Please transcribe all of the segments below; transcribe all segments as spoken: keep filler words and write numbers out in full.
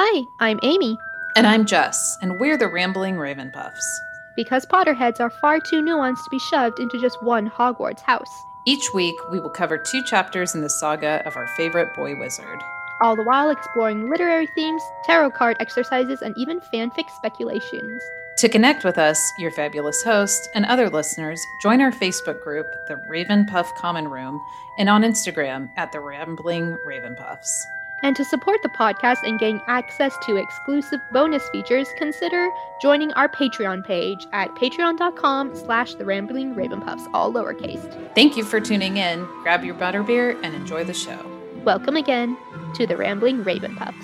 Hi, I'm Amy. And I'm Jess, and we're the Rambling Ravenpuffs. Because Potterheads are far too nuanced to be shoved into just one Hogwarts house. Each week, we will cover two chapters in the saga of our favorite boy wizard. All the while exploring literary themes, tarot card exercises, and even fanfic speculations. To connect with us, your fabulous host, and other listeners, join our Facebook group, the Ravenpuff Common Room, and on Instagram at the Rambling Ravenpuffs. And to support the podcast and gain access to exclusive bonus features, consider joining our Patreon page at patreon.com slash the Rambling Ravenpuffs, all lowercase. Thank you for tuning in. Grab your butterbeer and enjoy the show. Welcome again to the Rambling Ravenpuffs.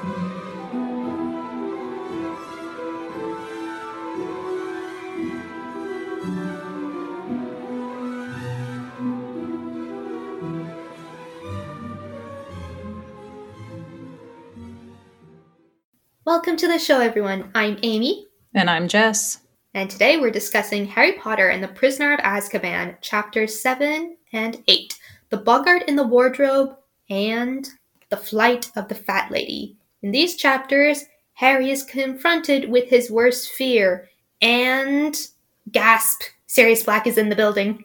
Welcome to the show, everyone. I'm Amy. And I'm Jess. And today we're discussing Harry Potter and the Prisoner of Azkaban, chapters seven and eight, The Boggart in the Wardrobe, and The Flight of the Fat Lady. In these chapters, Harry is confronted with his worst fear, and gasp, Sirius Black is in the building.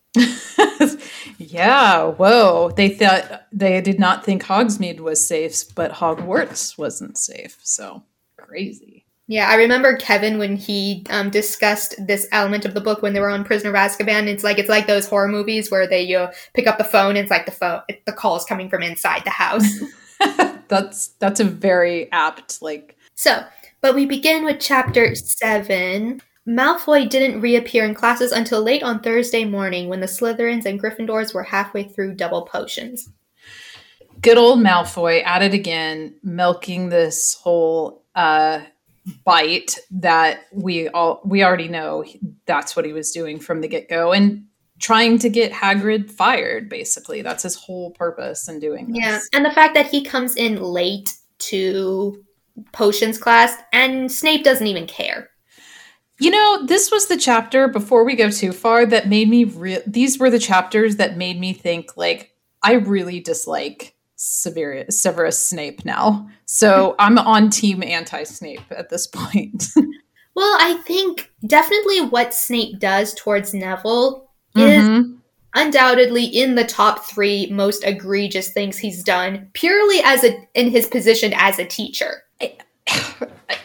Yeah, whoa. They thought they did not think Hogsmeade was safe, but Hogwarts wasn't safe. So crazy. Yeah, I remember Kevin when he um, discussed this element of the book when they were on Prisoner of Azkaban. It's like it's like those horror movies where they uh, pick up the phone and it's like the phone, it, the call is coming from inside the house. that's that's a very apt like. So, but we begin with chapter seven. Malfoy didn't reappear in classes until late on Thursday morning when the Slytherins and Gryffindors were halfway through double potions. Good old Malfoy at it again, milking this whole uh, bite that we all we already know that's what he was doing from the get-go, and trying to get Hagrid fired, basically. That's his whole purpose in doing this. Yeah, and the fact that he comes in late to potions class, and Snape doesn't even care. You know, this was the chapter, before we go too far, that made me, re- these were the chapters that made me think, like, I really dislike Severus, Severus Snape now. So I'm on team anti-Snape at this point. Well, I think definitely what Snape does towards Neville is mm-hmm. undoubtedly in the top three most egregious things he's done, purely as a in his position as a teacher. I, I,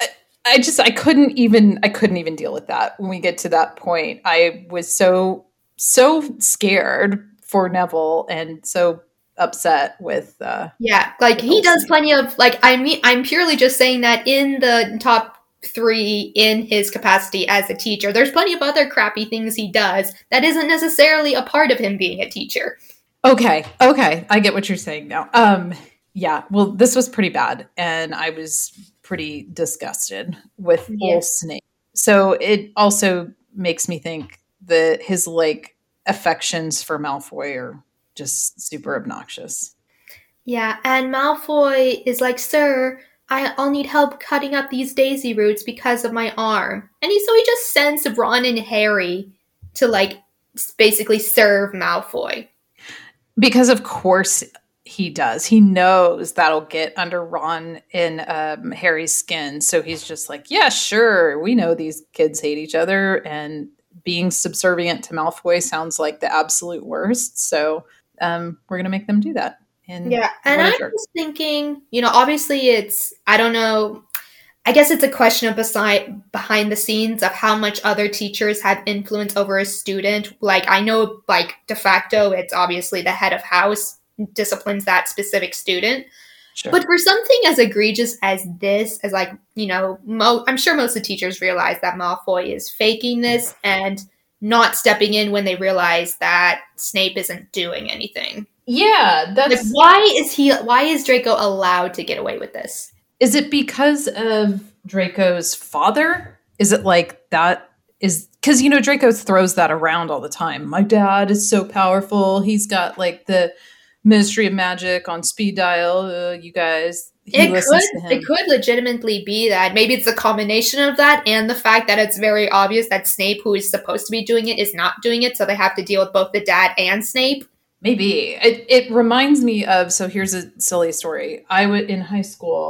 I just, I couldn't even, I couldn't even deal with that when we get to that point. I was so, so scared for Neville and so upset with, uh, yeah, like he does plenty of, like, I mean, I'm purely just saying that in the top three in his capacity as a teacher, there's plenty of other crappy things he does that isn't necessarily a part of him being a teacher. Okay. Okay. I get what you're saying now. Um, yeah, well, this was pretty bad. And I was pretty disgusted with yeah. old Snape. So it also makes me think that his like affections for Malfoy are just super obnoxious. Yeah, and Malfoy is like, sir, I, I'll need help cutting up these daisy roots because of my arm. And he so he just sends Ron and Harry to like basically serve Malfoy. Because of course he does. He knows that'll get under Ron and um, Harry's skin. So he's just like, yeah, sure. We know these kids hate each other. And being subservient to Malfoy sounds like the absolute worst. So um, we're going to make them do that. And yeah. And I was thinking, you know, obviously it's, I don't know, I guess it's a question of beside, behind the scenes of how much other teachers have influence over a student. Like, I know, like, de facto, it's obviously the head of house disciplines that specific student. Sure. But for something as egregious as this, as like, you know, mo- I'm sure most of the teachers realize that Malfoy is faking this and not stepping in when they realize that Snape isn't doing anything. Yeah, that's like, why is he? Why is Draco allowed to get away with this? Is it because of Draco's father? Is it like that? Is because you know Draco throws that around all the time. My dad is so powerful. He's got like the Ministry of Magic on speed dial. Uh, you guys, he it listens could to him. It could legitimately be that. Maybe it's a combination of that and the fact that it's very obvious that Snape, who is supposed to be doing it, is not doing it. So they have to deal with both the dad and Snape. Maybe. It, it reminds me of, so here's a silly story. I would, in high school,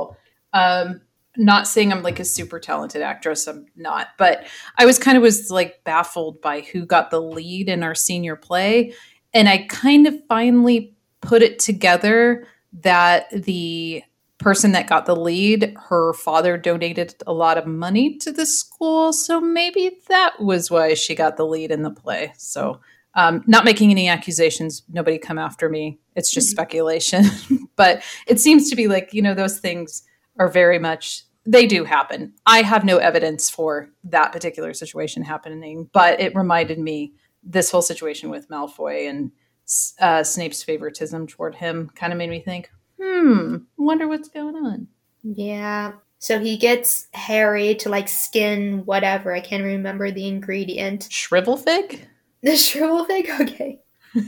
Um, not saying I'm like a super talented actress. I'm not, but I was kind of was like baffled by who got the lead in our senior play. And I kind of finally put it together that the person that got the lead, her father donated a lot of money to the school. So maybe that was why she got the lead in the play. So um, not making any accusations. Nobody come after me. It's just speculation. But it seems to be like, you know, those things are very much, they do happen. I have no evidence for that particular situation happening, but it reminded me, this whole situation with Malfoy and uh, Snape's favoritism toward him kind of made me think, hmm, wonder what's going on. Yeah. So he gets Harry to like skin whatever. I can't remember the ingredient. Shrivel fig? The shrivel fig? Okay.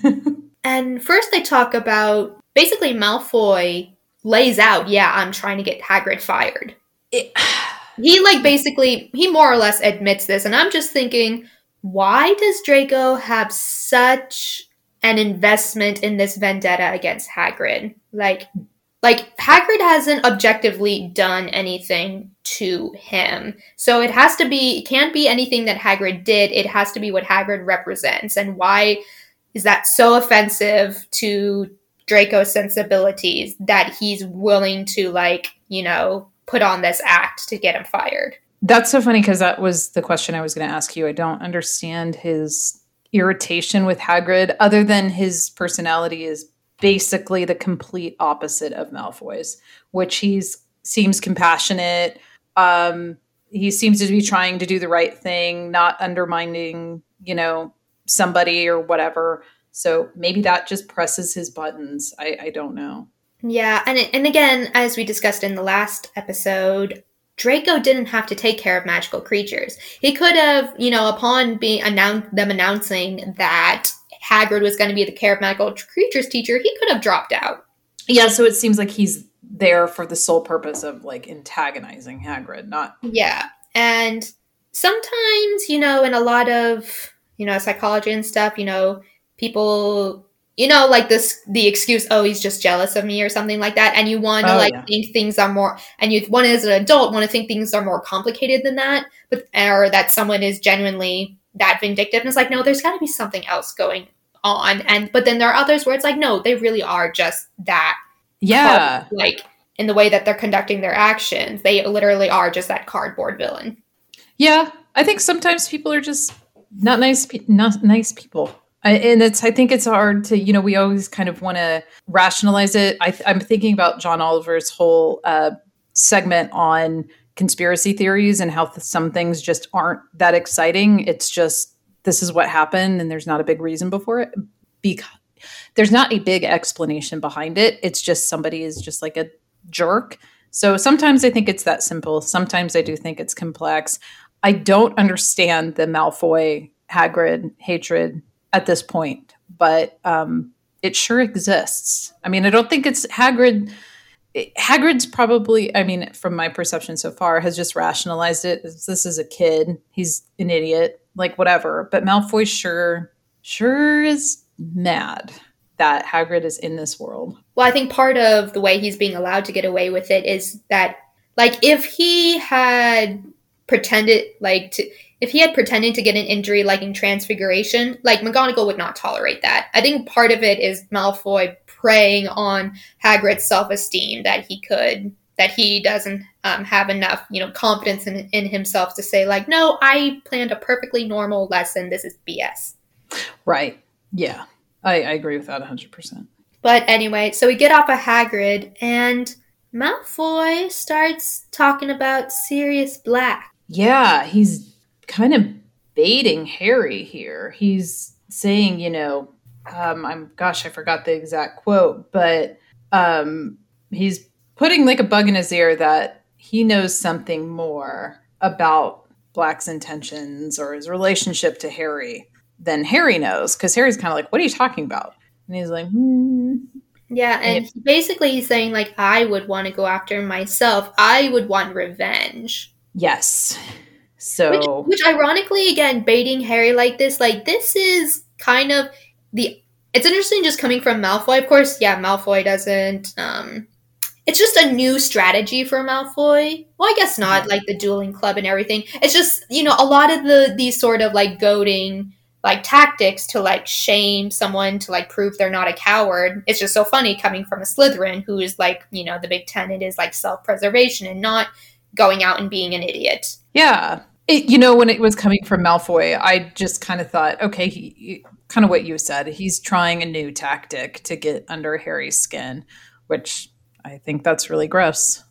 And first they talk about basically Malfoy lays out, yeah, I'm trying to get Hagrid fired. It, he like basically, he more or less admits this. And I'm just thinking, why does Draco have such an investment in this vendetta against Hagrid? Like, like Hagrid hasn't objectively done anything to him. So it has to be, it can't be anything that Hagrid did. It has to be what Hagrid represents. And why is that so offensive to Draco's sensibilities that he's willing to, like, you know, put on this act to get him fired? That's so funny because that was the question I was going to ask you. I don't understand his irritation with Hagrid other than his personality is basically the complete opposite of Malfoy's, which he's seems compassionate. Um, he seems to be trying to do the right thing, not undermining, you know, somebody or whatever. So maybe that just presses his buttons. I, I don't know. Yeah, and it, and again, as we discussed in the last episode, Draco didn't have to take care of magical creatures. He could have, you know, upon being announced, them announcing that Hagrid was going to be the care of magical creatures teacher, he could have dropped out. Yeah, so it seems like he's there for the sole purpose of like antagonizing Hagrid, not... Yeah, and sometimes, you know, in a lot of, you know, psychology and stuff, you know, people, you know, like this, the excuse, oh, he's just jealous of me or something like that. And you want to oh, like yeah. think things are more, and you want as an adult want to think things are more complicated than that, but, or that someone is genuinely that vindictive. And it's like, no, there's got to be something else going on. And, but then there are others where it's like, no, they really are just that. Yeah. Card, like in the way that they're conducting their actions, they literally are just that cardboard villain. Yeah. I think sometimes people are just not nice, not nice people. I, and it's, I think it's hard to, you know, we always kind of want to rationalize it. I, I'm thinking about John Oliver's whole uh, segment on conspiracy theories and how th- some things just aren't that exciting. It's just, this is what happened and there's not a big reason before it. Because there's not a big explanation behind it. It's just somebody is just like a jerk. So sometimes I think it's that simple. Sometimes I do think it's complex. I don't understand the Malfoy Hagrid hatred at this point, but um, it sure exists. I mean, I don't think it's Hagrid. Hagrid's probably, I mean, from my perception so far, has just rationalized it. This is a kid. He's an idiot, like whatever. But Malfoy sure, sure is mad that Hagrid is in this world. Well, I think part of the way he's being allowed to get away with it is that, like, if he had pretended, like, to... If he had pretended to get an injury like in Transfiguration, like McGonagall would not tolerate that. I think part of it is Malfoy preying on Hagrid's self-esteem that he could, that he doesn't um, have enough, you know, confidence in, in himself to say like, no, I planned a perfectly normal lesson. This is B S. Right. Yeah. I, I agree with that one hundred percent. But anyway, so we get off of Hagrid and Malfoy starts talking about Sirius Black. Yeah, he's kind of baiting Harry here. He's saying, you know, um, I'm, gosh, I forgot the exact quote, but um, he's putting like a bug in his ear that he knows something more about Black's intentions or his relationship to Harry than Harry knows. Because Harry's kind of like, what are you talking about? And he's like, hmm. Yeah, and and basically he's saying like, I would want to go after him myself. I would want revenge. Yes. So, which, which ironically, again, baiting Harry like this, like this is kind of the. It's interesting just coming from Malfoy. Of course, yeah, Malfoy doesn't. Um, it's just a new strategy for Malfoy. Well, I guess not, Yeah. like the dueling club and everything. It's just, you know, a lot of the these sort of like goading like tactics to like shame someone to like prove they're not a coward. It's just so funny coming from a Slytherin who is like, you know, the big tenet is like self-preservation and not going out and being an idiot. Yeah. It, you know, when it was coming from Malfoy, I just kind of thought, okay, he, he, kind of what you said. He's trying a new tactic to get under Harry's skin, which I think that's really gross.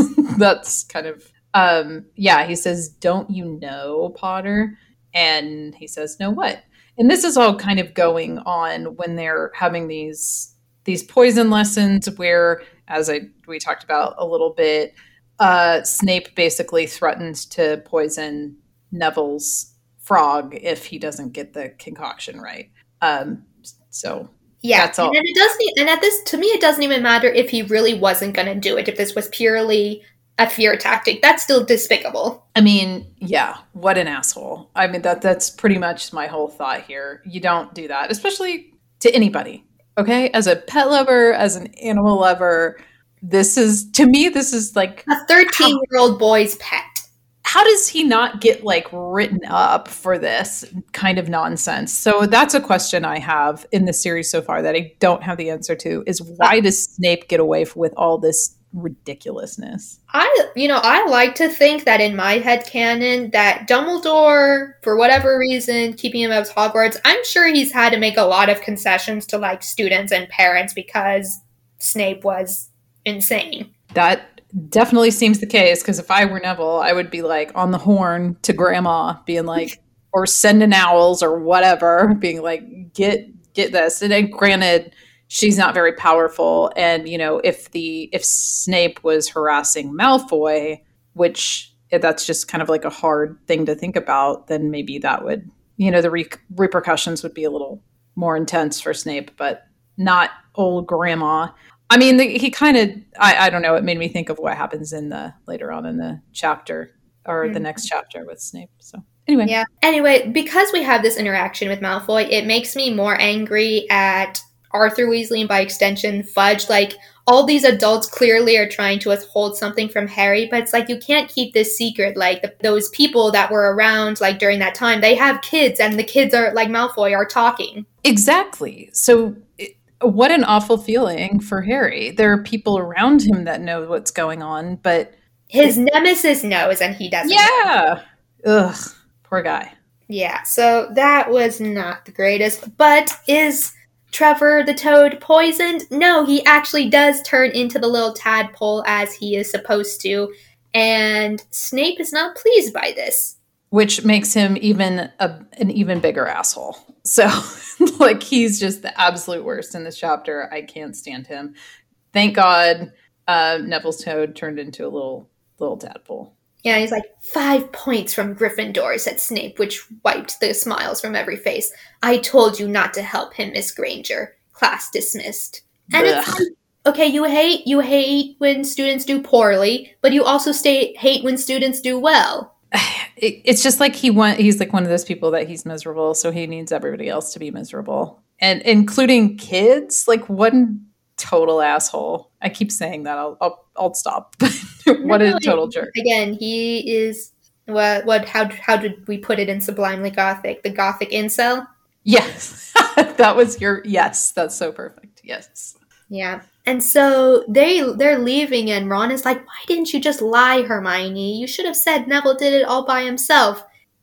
That's kind of, um, yeah, he says, don't you know, Potter? And he says, no, what? And this is all kind of going on when they're having these these poison lessons where, as I we talked about a little bit, uh, Snape basically threatens to poison Neville's frog if he doesn't get the concoction right. Um, so yeah, that's all. And it doesn't. And at this, to me, it doesn't even matter if he really wasn't going to do it. If this was purely a fear tactic, that's still despicable. I mean, yeah, what an asshole. I mean, that that's pretty much my whole thought here. You don't do that, especially to anybody. Okay, as a pet lover, as an animal lover. This is, to me, this is like a thirteen-year-old boy's pet. How does he not get like written up for this kind of nonsense? So that's a question I have in the series so far that I don't have the answer to, is why does Snape get away with all this ridiculousness? I, you know, I like to think that in my headcanon that Dumbledore, for whatever reason, keeping him at Hogwarts, I'm sure he's had to make a lot of concessions to like students and parents because Snape was insane. That definitely seems the case, because if I were Neville, I would be like on the horn to grandma being like, or sending owls or whatever, being like, get get this. And then granted, she's not very powerful. And, you know, if the if Snape was harassing Malfoy, which that's just kind of like a hard thing to think about, then maybe that would, you know, the re- repercussions would be a little more intense for Snape, but not old grandma. I mean, the, he kind of, I, I don't know, it made me think of what happens in the, later on in the chapter, or mm-hmm. the next chapter with Snape. So anyway. Yeah. Anyway, because we have this interaction with Malfoy, it makes me more angry at Arthur Weasley and by extension Fudge. Like, all these adults clearly are trying to withhold something from Harry, but it's like, you can't keep this secret. Like, the, those people that were around, like, during that time, they have kids, and the kids are, like Malfoy, are talking. Exactly. So it, what an awful feeling for Harry. There are people around him that know what's going on, but his it, nemesis knows and he doesn't. Yeah. Know. Ugh. Poor guy. Yeah. So that was not the greatest. But is Trevor the Toad poisoned? No, he actually does turn into the little tadpole as he is supposed to. And Snape is not pleased by this. Which makes him even a, an even bigger asshole. So, like, he's just the absolute worst in this chapter. I can't stand him. Thank God uh, Neville's Toad turned into a little little tadpole. Yeah, he's like, five points from Gryffindor, said Snape, which wiped the smiles from every face. I told you not to help him, Miss Granger. Class dismissed. And Ugh. It's like, okay, you hate you hate when students do poorly, but you also stay hate when students do well. It's just like he want, he's like one of those people that he's miserable, so he needs everybody else to be miserable, and including kids. Like, one total asshole. I keep saying that. I'll I'll, I'll stop. What no, a total jerk. Again, he is what what how how did we put it in Sublimely Gothic? The Gothic incel. Yes, that was your yes. That's so perfect. Yes. Yeah. And so they, they're leaving, and Ron is like, why didn't you just lie, Hermione? You should have said Neville did it all by himself.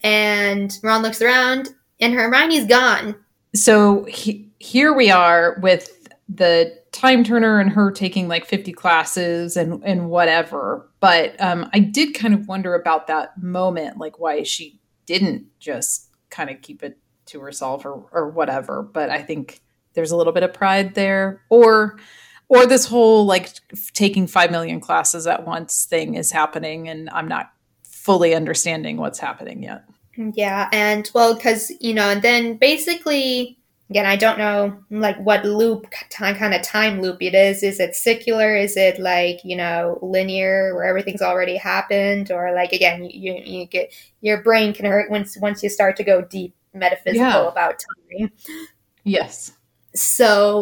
And Ron looks around, and Hermione's gone. So he, here we are with the time turner and her taking like fifty classes and, and whatever. But um, I did kind of wonder about that moment, like why she didn't just kind of keep it to herself or, or whatever. But I think there's a little bit of pride there. Or... Or this whole, like, taking five million classes at once thing is happening, and I'm not fully understanding what's happening yet. Yeah, and, well, because, you know, and then basically, again, I don't know, like, what loop, time, kind of time loop it is. Is it secular? Is it, like, you know, linear, where everything's already happened? Or, like, again, you you get, your brain can hurt once, once you start to go deep metaphysical yeah. about time. Yes. So...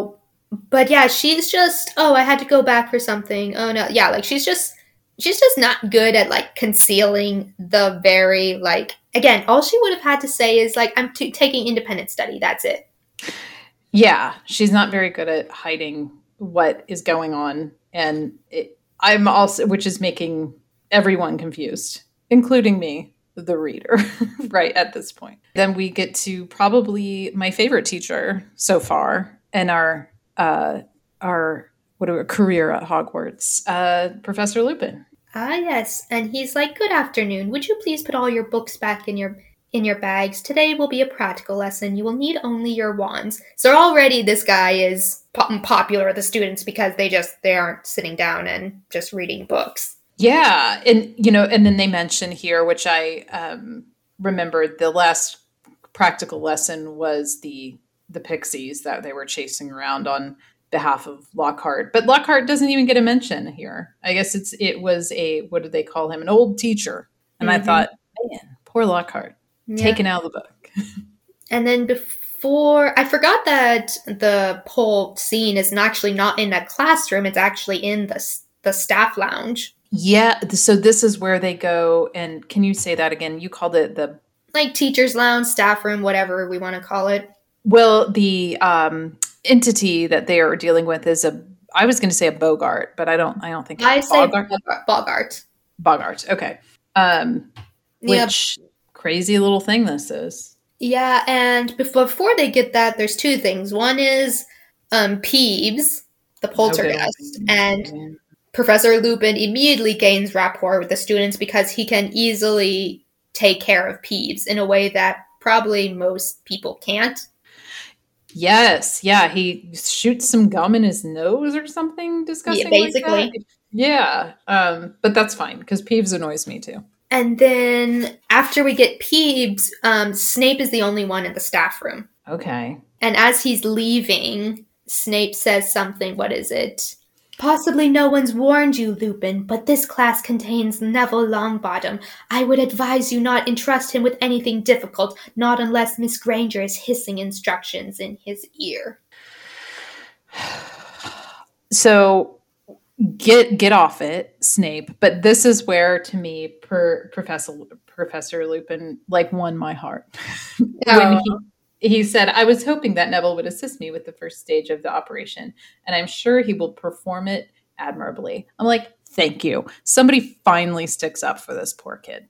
but yeah, she's just, oh, I had to go back for something. Oh no. Yeah, like she's just she's just not good at like concealing the very like again, all she would have had to say is like I'm t- taking independent study. That's it. Yeah, she's not very good at hiding what is going on. And it, I'm also, which is making everyone confused, including me, the reader, right at this point. Then we get to probably my favorite teacher so far in our, uh, our, what do we, career at Hogwarts, uh, Professor Lupin. Ah, yes. And he's like, "Good afternoon. Would you please put all your books back in your in your bags? Today will be a practical lesson. You will need only your wands." So already this guy is po- popular with the students because they just they aren't sitting down and just reading books. Yeah, and you know, and then they mention here, which I um, remembered, the last practical lesson was the the pixies that they were chasing around on behalf of Lockhart. But Lockhart doesn't even get a mention here. I guess it's it was a, what did they call him? An old teacher. And mm-hmm. I thought, man, poor Lockhart, yeah. Taken out of the book. And then before, I forgot that the whole scene is actually not in a classroom. It's actually in the the staff lounge. Yeah. So this is where they go. And can you say that again? You called it the like teacher's lounge, staff room, whatever we want to call it. Well, the um, entity that they are dealing with is a, I was going to say a Bogart, but I don't, I don't think I say Bogart. Bogart. Bogart. Okay. Um, which yep. Crazy little thing this is. Yeah. And before they get that, there's two things. One is um, Peeves, the poltergeist, okay. and yeah. Professor Lupin immediately gains rapport with the students because he can easily take care of Peeves in a way that probably most people can't. Yes, yeah, he shoots some gum in his nose or something disgusting. Yeah, basically. Like that. Yeah, um, but that's fine because Peeves annoys me too. And then after we get Peeves, um, Snape is the only one in the staff room. Okay. And as he's leaving, Snape says something. What is it? "Possibly no one's warned you, Lupin, but this class contains Neville Longbottom. I would advise you not entrust him with anything difficult, not unless Miss Granger is hissing instructions in his ear." So get get off it, Snape. But this is where, to me, per Professor Professor Lupin like won my heart. Oh. When he He said, "I was hoping that Neville would assist me with the first stage of the operation, and I'm sure he will perform it admirably." I'm like, thank you. Somebody finally sticks up for this poor kid.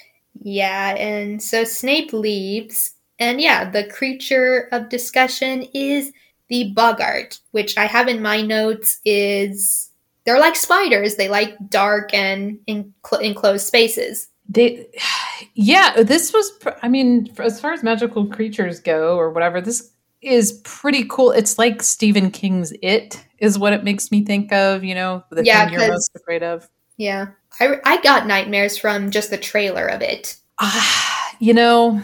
Yeah, and so Snape leaves, and yeah, the creature of discussion is the Boggart, which I have in my notes is, they're like spiders. They like dark and enclo- enclosed spaces. They, yeah, this was, I mean, as far as magical creatures go or whatever, this is pretty cool. It's like Stephen King's It is what it makes me think of, you know, the yeah, thing you're most afraid of. Yeah. I, I got nightmares from just the trailer of it. Ah, uh, you know,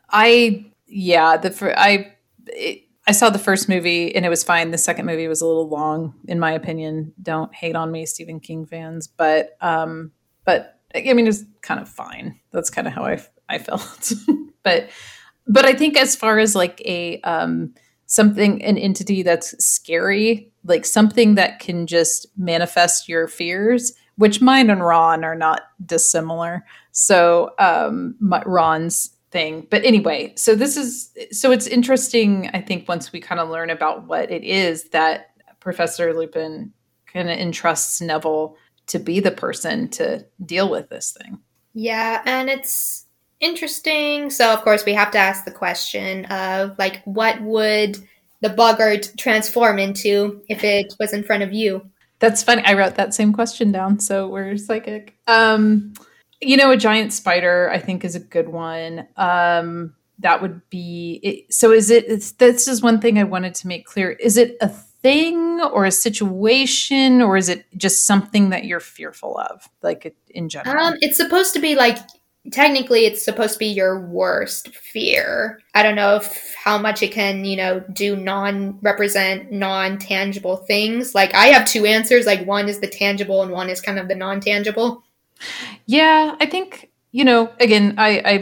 I, yeah, the, I, it, I saw the first movie and it was fine. The second movie was a little long, in my opinion. Don't hate on me, Stephen King fans, but, um, but, I mean, it's kind of fine. That's kind of how I, I felt. but but I think as far as like a um, something, an entity that's scary, like something that can just manifest your fears, which mine and Ron are not dissimilar. So um, my, Ron's thing. But anyway, so this is, so it's interesting, I think, once we kind of learn about what it is that Professor Lupin kind of entrusts Neville to be the person to deal with this thing. Yeah, and it's interesting. So, of course, we have to ask the question of, like, what would the Boggart transform into if it was in front of you? That's funny. I wrote that same question down, so we're psychic. Um, you know, a giant spider, I think, is a good one. Um, that would be... It, so is it... It's, this is one thing I wanted to make clear. Is it a thing or a situation, or is it just something that you're fearful of, like in general? Um, it's supposed to be like, technically it's supposed to be your worst fear. I don't know if how much it can, you know, do non-represent non-tangible things. Like I have two answers, like one is the tangible and one is kind of the non-tangible. Yeah, I think, you know, again, I, I'm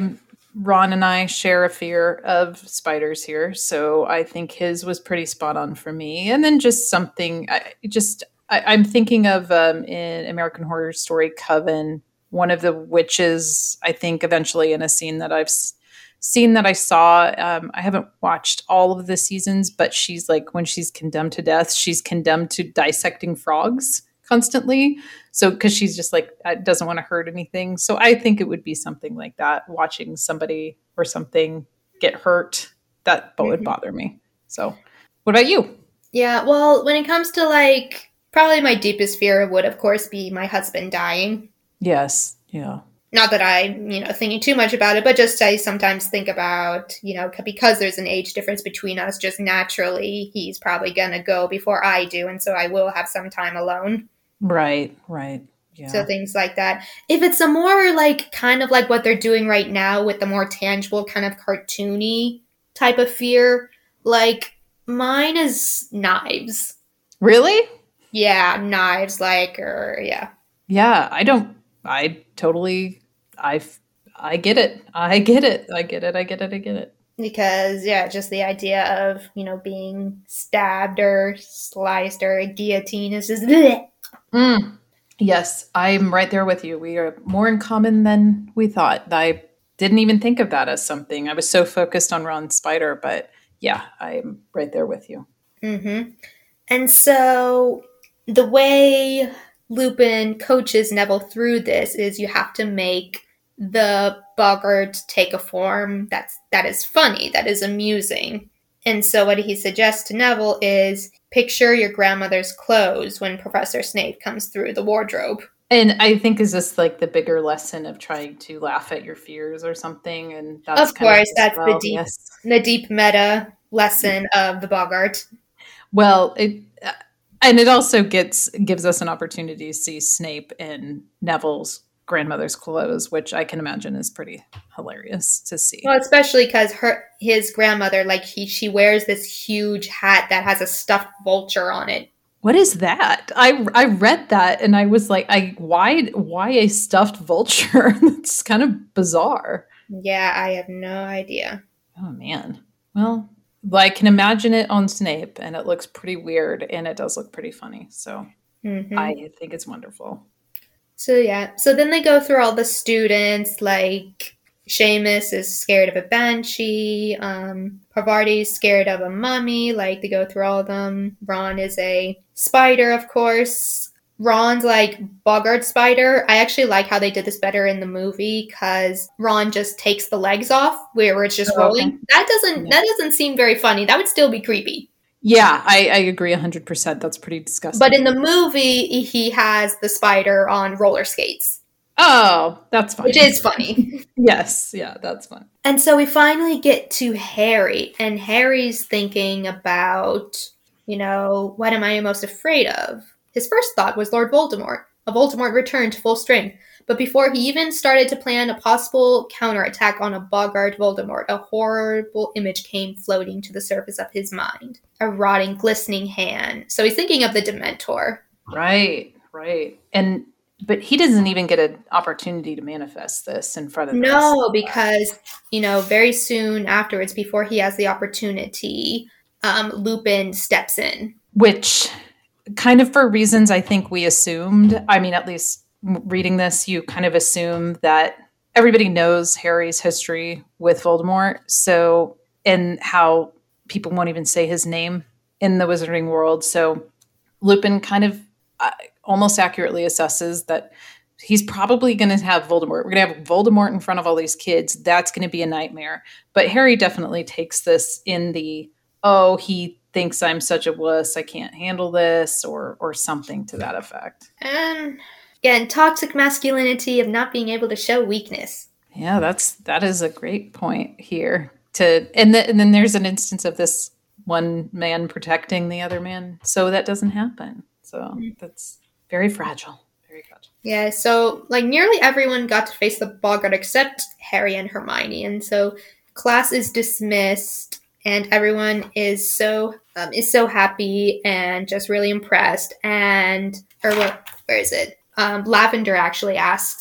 Ron and I share a fear of spiders here, so I think his was pretty spot on for me. And then just something, I just I, I'm thinking of um, in American Horror Story Coven, one of the witches. I think eventually in a scene that I've s- seen that I saw. Um, I haven't watched all of the seasons, but she's like when she's condemned to death, she's condemned to dissecting frogs constantly. So, because she's just like, uh, doesn't want to hurt anything. So, I think it would be something like that. Watching somebody or something get hurt, that would Mhm. bother me. So, what about you? Yeah, well, when it comes to like, probably my deepest fear would, of course, be my husband dying. Yes. Yeah. Not that I'm, you know, thinking too much about it, but just I sometimes think about, you know, c- because there's an age difference between us, just naturally, he's probably gonna go before I do, and so I will have some time alone. Right. Right. So Yeah. things like that. If it's a more like kind of like what they're doing right now with the more tangible kind of cartoony type of fear, like mine is knives. Really? Yeah, knives like or yeah. Yeah. I don't, I totally, I, I get it. I get it. I get it. I get it. I get it. Because yeah, just the idea of, you know, being stabbed or sliced or a guillotine is just bleh. Mm. Yes, I'm right there with you. We are more in common than we thought. I didn't even think of that as something. I was so focused on Ron Spider, but yeah, I'm right there with you. Mm-hmm. And so the way Lupin coaches Neville through this is you have to make the Boggart take a form that's that is funny, that is amusing. And so what he suggests to Neville is picture your grandmother's clothes when Professor Snape comes through the wardrobe. And I think is this like the bigger lesson of trying to laugh at your fears or something? And that's Of kind of course, as that's the well. deep Yes. the deep meta lesson of the Boggart. Well, it uh, and it also gets gives us an opportunity to see Snape in Neville's grandmother's clothes, which I can imagine is pretty hilarious to see. Well, especially because her his grandmother, like he she wears this huge hat that has a stuffed vulture on it. What is that? I I read that and I was like, I why why a stuffed vulture? It's kind of bizarre. Yeah, I have no idea. Oh man. Well, I can imagine it on Snape, and it looks pretty weird, and it does look pretty funny. So Hmm. I think it's wonderful. So yeah, so then they go through all the students. Like Seamus is scared of a banshee. Um, Parvati's scared of a mummy. Like they go through all of them. Ron is a spider, of course. Ron's like Bogart spider. I actually like how they did this better in the movie because Ron just takes the legs off where, where it's just Oh, okay. rolling. That doesn't Yeah. that doesn't seem very funny. That would still be creepy. Yeah, I, I agree one hundred percent. That's pretty disgusting. But in the movie, he has the spider on roller skates, Oh, that's funny. which is funny. Yes, yeah, that's fun. And so we finally get to Harry, and Harry's thinking about, you know, what am I most afraid of? His first thought was Lord Voldemort. A Voldemort returned to full strength. But before he even started to plan a possible counterattack on a Boggart Voldemort, a horrible image came floating to the surface of his mind. A rotting, glistening hand. So he's thinking of the Dementor. Right, right. And but he doesn't even get an opportunity to manifest this in front of the rest of No, the because, you know, very soon afterwards, before he has the opportunity, um, Lupin steps in. which kind of for reasons I think we assumed. I mean, at least reading this, you kind of assume that everybody knows Harry's history with Voldemort. So, and how people won't even say his name in the Wizarding world. So, Lupin kind of uh, almost accurately assesses that he's probably going to have Voldemort. We're going to have Voldemort in front of all these kids. That's going to be a nightmare. But Harry definitely takes this in the, oh, he thinks I'm such a wuss, I can't handle this, or or something to that effect. And again, toxic masculinity of not being able to show weakness. Yeah, that's that is a great point here. To and, the, and then there's an instance of this one man protecting the other man, so that doesn't happen. So that's very fragile. Very fragile. Yeah, so like nearly everyone got to face the Boggart except Harry and Hermione, and so class is dismissed, and everyone is so um, is so happy and just really impressed. And or what? Where is it? Um, Lavender actually asks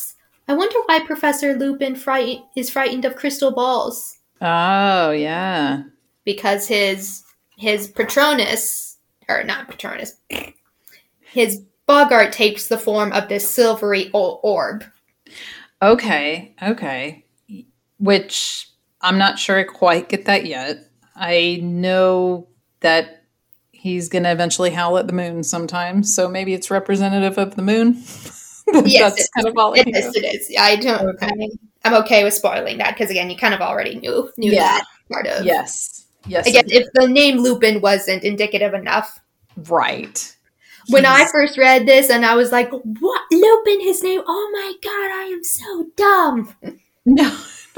I wonder why Professor Lupin fright- is frightened of crystal balls. Oh, yeah. Because his his Patronus, or not Patronus, his Boggart takes the form of this silvery orb. Okay, okay. Which I'm not sure I quite get that yet. I know that he's going to eventually howl at the moon sometime, so maybe it's representative of the moon. Yes, That's it, kind of all I it know. is. It is. I don't. Okay. I mean, I'm okay with spoiling that because again, you kind of already knew knew Yeah. that part of. Yes. Yes. Again, if the name Lupin wasn't indicative enough. Right. When He's- I first read this and I was like, what? Lupin, his name? Oh my god, I am so dumb. No.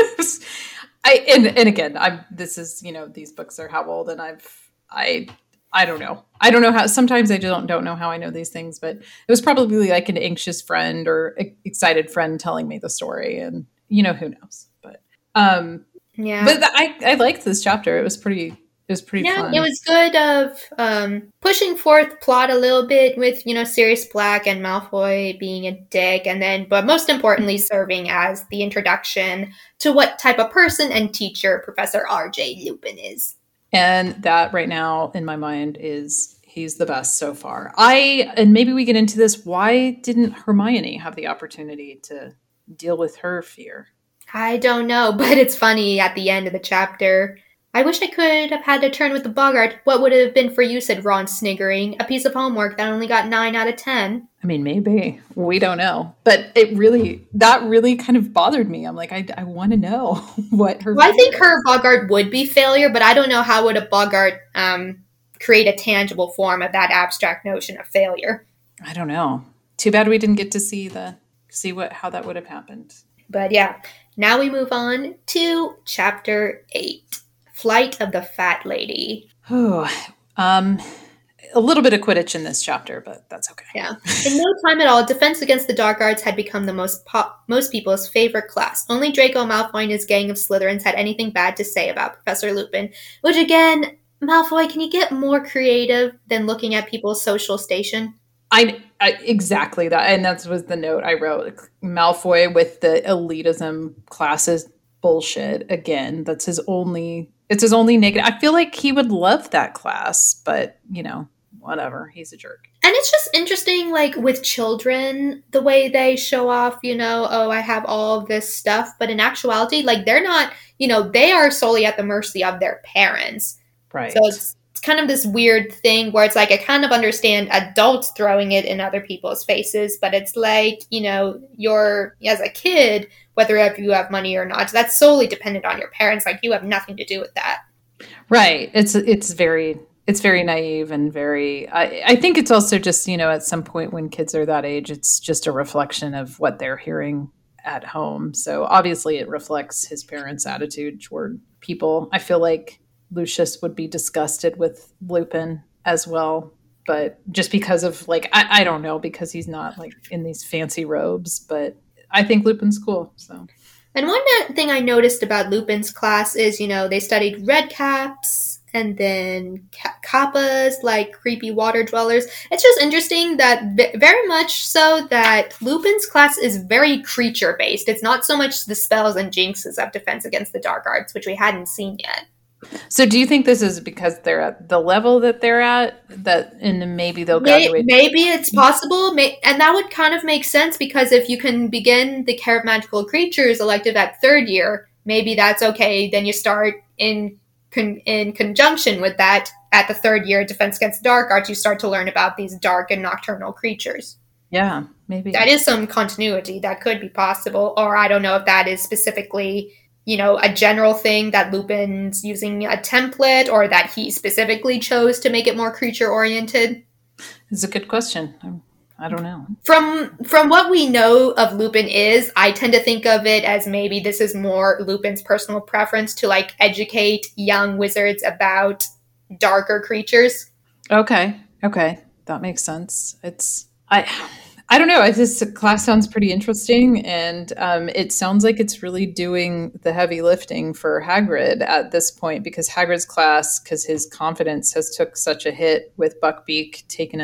I and, and again, I'm this is, you know, these books are how old, and I've I I don't know. I don't know how sometimes I don't don't know how I know these things, but it was probably like an anxious friend or a, excited friend telling me the story, and you know, who knows. But um Yeah. But I I liked this chapter. It was pretty it was pretty Yeah, fun. it was good of um, pushing forth plot a little bit with, you know, Sirius Black and Malfoy being a dick, and then, but most importantly, serving as the introduction to what type of person and teacher Professor R J Lupin is. And that right now in my mind is he's the best so far. I and maybe we get into this. Why didn't Hermione have the opportunity to deal with her fear? I don't know, but it's funny at the end of the chapter. I wish I could have had a turn with the Boggart. What would it have been for you, said Ron, sniggering. A piece of homework that only got nine out of ten. I mean, maybe. We don't know. But it really, that really kind of bothered me. I'm like, I, I want to know what her... Well, I think her Boggart would be failure, but I don't know how would a Boggart um, create a tangible form of that abstract notion of failure. I don't know. Too bad we didn't get to see the see what how that would have happened. But yeah, now we move on to chapter eight. Flight of the Fat Lady. Oh, um, a little bit of Quidditch in this chapter, but that's okay. Yeah. In no time at all, Defense Against the Dark Arts had become the most pop- most people's favorite class. Only Draco Malfoy and his gang of Slytherins had anything bad to say about Professor Lupin. Which again, Malfoy, can you get more creative than looking at people's social station? I, I exactly that, and that was the note I wrote. Malfoy with the elitism classes bullshit again. That's his only. It's his only negative. I feel like he would love that class, but, you know, whatever. He's a jerk. And it's just interesting, like, with children, the way they show off, you know, oh, I have all of this stuff. But in actuality, like, they're not, you know, they are solely at the mercy of their parents. Right. So it's, it's kind of this weird thing where it's like, I kind of understand adults throwing it in other people's faces, but it's like, you know, you're, as a kid, whether if you have money or not, that's solely dependent on your parents. Like, you have nothing to do with that. Right. It's it's very it's very naive and very. I, I think it's also just, you know, at some point when kids are that age, it's just a reflection of what they're hearing at home. So obviously, it reflects his parents' attitude toward people. I feel like Lucius would be disgusted with Lupin as well, but just because of like I, I don't know, because he's not like in these fancy robes, but I think Lupin's cool. So, and one thing I noticed about Lupin's class is, you know, they studied red caps and then ca- kappas, like creepy water dwellers. It's just interesting that v- very much so that Lupin's class is very creature based. It's not so much the spells and jinxes of Defense Against the Dark Arts, which we hadn't seen yet. So do you think this is because they're at the level that they're at, that and maybe they'll graduate? Maybe it's possible, and that would kind of make sense because if you can begin the Care of Magical Creatures elective at third year, maybe that's okay. Then you start in con- in conjunction with that at the third year Defense Against Dark Arts, you start to learn about these dark and nocturnal creatures. Yeah, maybe. That is some continuity that could be possible, or I don't know if that is specifically, you know, a general thing that Lupin's using a template or that he specifically chose to make it more creature-oriented. It's a good question. I'm, I don't know. From from what we know of Lupin is, I tend to think of it as maybe this is more Lupin's personal preference to, like, educate young wizards about darker creatures. Okay, okay. That makes sense. It's... I... I don't know. This class sounds pretty interesting, and um, it sounds like it's really doing the heavy lifting for Hagrid at this point, because Hagrid's class, because his confidence has took such a hit with Buckbeak taking a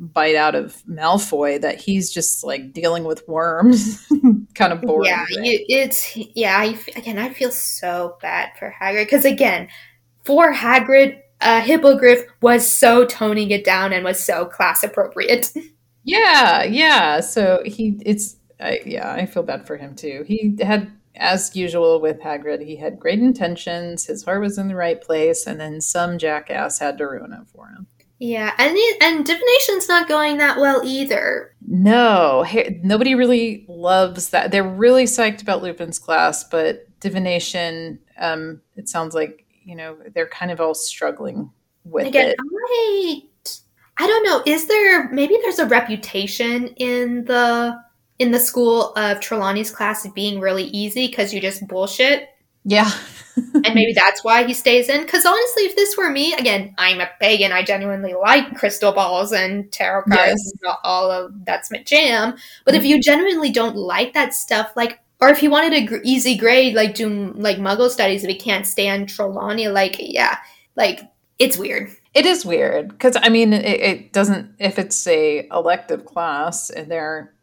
bite out of Malfoy that he's just like dealing with worms. Kind of boring. Yeah, you, it's yeah. I, again, I feel so bad for Hagrid because again, for Hagrid, uh, Hippogriff was so toning it down and was so class appropriate. Yeah, yeah. So he, it's, I, yeah, I feel bad for him too. He had, as usual with Hagrid, he had great intentions. His heart was in the right place, and then some jackass had to ruin it for him. Yeah, and the, and divination's not going that well either. No, he, nobody really loves that. They're really psyched about Lupin's class, but divination, um, it sounds like, you know, they're kind of all struggling with Again, it. I I don't know. Is there maybe there's a reputation in the in the school of Trelawney's class of being really easy because you just bullshit? Yeah. And maybe that's why he stays in. Because honestly, if this were me, again, I'm a pagan. I genuinely like crystal balls and tarot cards. Yes. And all of that's my jam. But if you genuinely don't like that stuff, like, or if you wanted an gr- easy grade, like do like Muggle studies, if you can't stand Trelawney, like, yeah, like it's weird. It is weird because I mean, it, it doesn't. If it's a elective class and they're,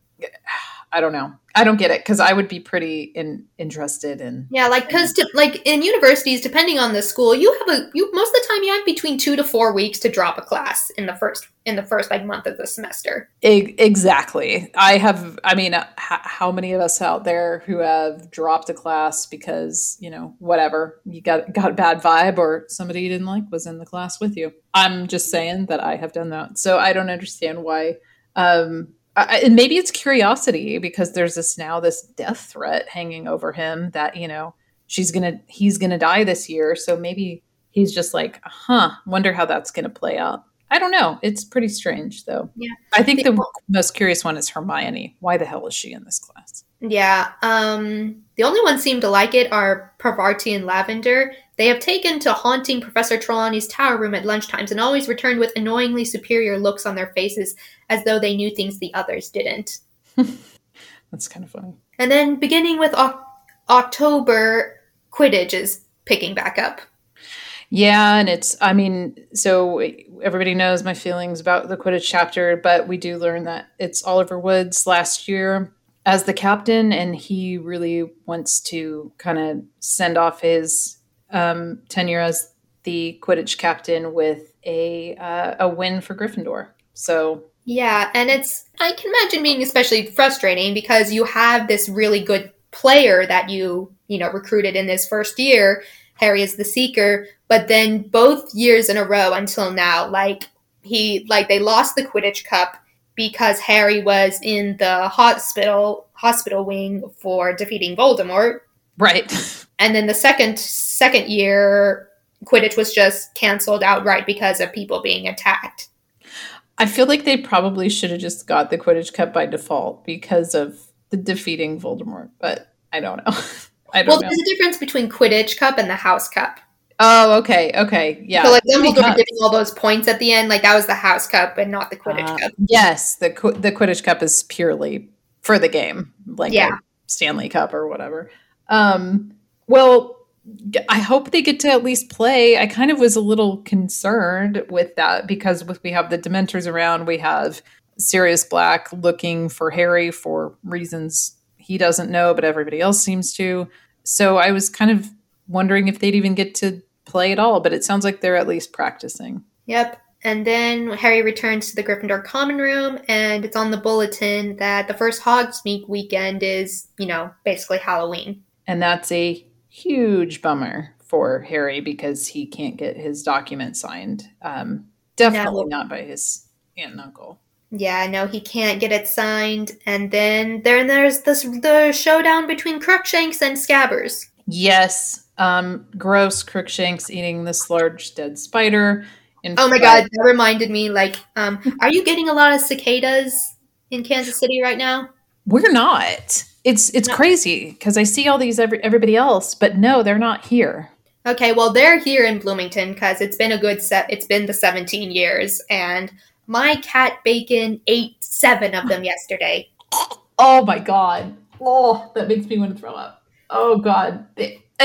I don't know. I don't get it because I would be pretty in, interested in. Yeah, like because like in universities, depending on the school, you have a you most of the time you have between two to four weeks to drop a class in the first in the first like month of the semester. E- exactly. I have. I mean, h- how many of us out there who have dropped a class because you know whatever you got got a bad vibe or somebody you didn't like was in the class with you. I'm just saying that I have done that, so I don't understand why. Um, Uh, and maybe it's curiosity because there's this now this death threat hanging over him that you know she's gonna he's gonna die this year, so maybe he's just like, huh, wonder how that's gonna play out. I don't know. It's pretty strange though. Yeah, I think the most curious one is Hermione. Why the hell is she in this class? Yeah, um, the only ones seem to like it are Parvati and Lavender. They have taken to haunting Professor Trelawney's tower room at lunchtimes and always returned with annoyingly superior looks on their faces as though they knew things the others didn't. That's kind of funny. And then beginning with o- October, Quidditch is picking back up. Yeah, and it's, I mean, so everybody knows my feelings about the Quidditch chapter, but we do learn that it's Oliver Wood's last year as the captain, and he really wants to kind of send off his um, tenure as the Quidditch captain with a uh, a win for Gryffindor. So yeah, and it's I can imagine being especially frustrating because you have this really good player that you you know recruited in this first year. Harry is the Seeker, but then both years in a row until now, like he like they lost the Quidditch Cup because Harry was in the hospital hospital wing for defeating Voldemort. Right. And then the second second year, Quidditch was just canceled outright because of people being attacked. I feel like they probably should have just got the Quidditch Cup by default because of the defeating Voldemort, but I don't know. I don't well, know. there's a difference between Quidditch Cup and the House Cup. Oh, okay, okay, yeah. So, like, Dumbledore getting all those points at the end, like, that was the House Cup and not the Quidditch uh, Cup. Yes, the the Quidditch Cup is purely for the game, like yeah. a Stanley Cup or whatever. Um, well, I hope they get to at least play. I kind of was a little concerned with that because we have the Dementors around, we have Sirius Black looking for Harry for reasons he doesn't know, but everybody else seems to. So I was kind of wondering if they'd even get to play at all, but it sounds like they're at least practicing. Yep. And then Harry returns to the Gryffindor common room, and it's on the bulletin that the first Hogsmeade weekend is, you know, basically Halloween. And that's a huge bummer for Harry because he can't get his document signed. Um, definitely no. Not by his aunt and uncle. Yeah, no, he can't get it signed. And then there, there's this the showdown between Crookshanks and Scabbers. Yes. Um, gross Crookshanks eating this large dead spider. In oh my god, that reminded me, like, um, are you getting a lot of cicadas in Kansas City right now? We're not. It's it's no. crazy because I see all these every, everybody else, but no, they're not here. Okay, well, they're here in Bloomington because it's been a good set. It's been the seventeen years, and my cat Bacon ate seven of them yesterday. Oh my god! Oh, that makes me want to throw up. Oh god, it's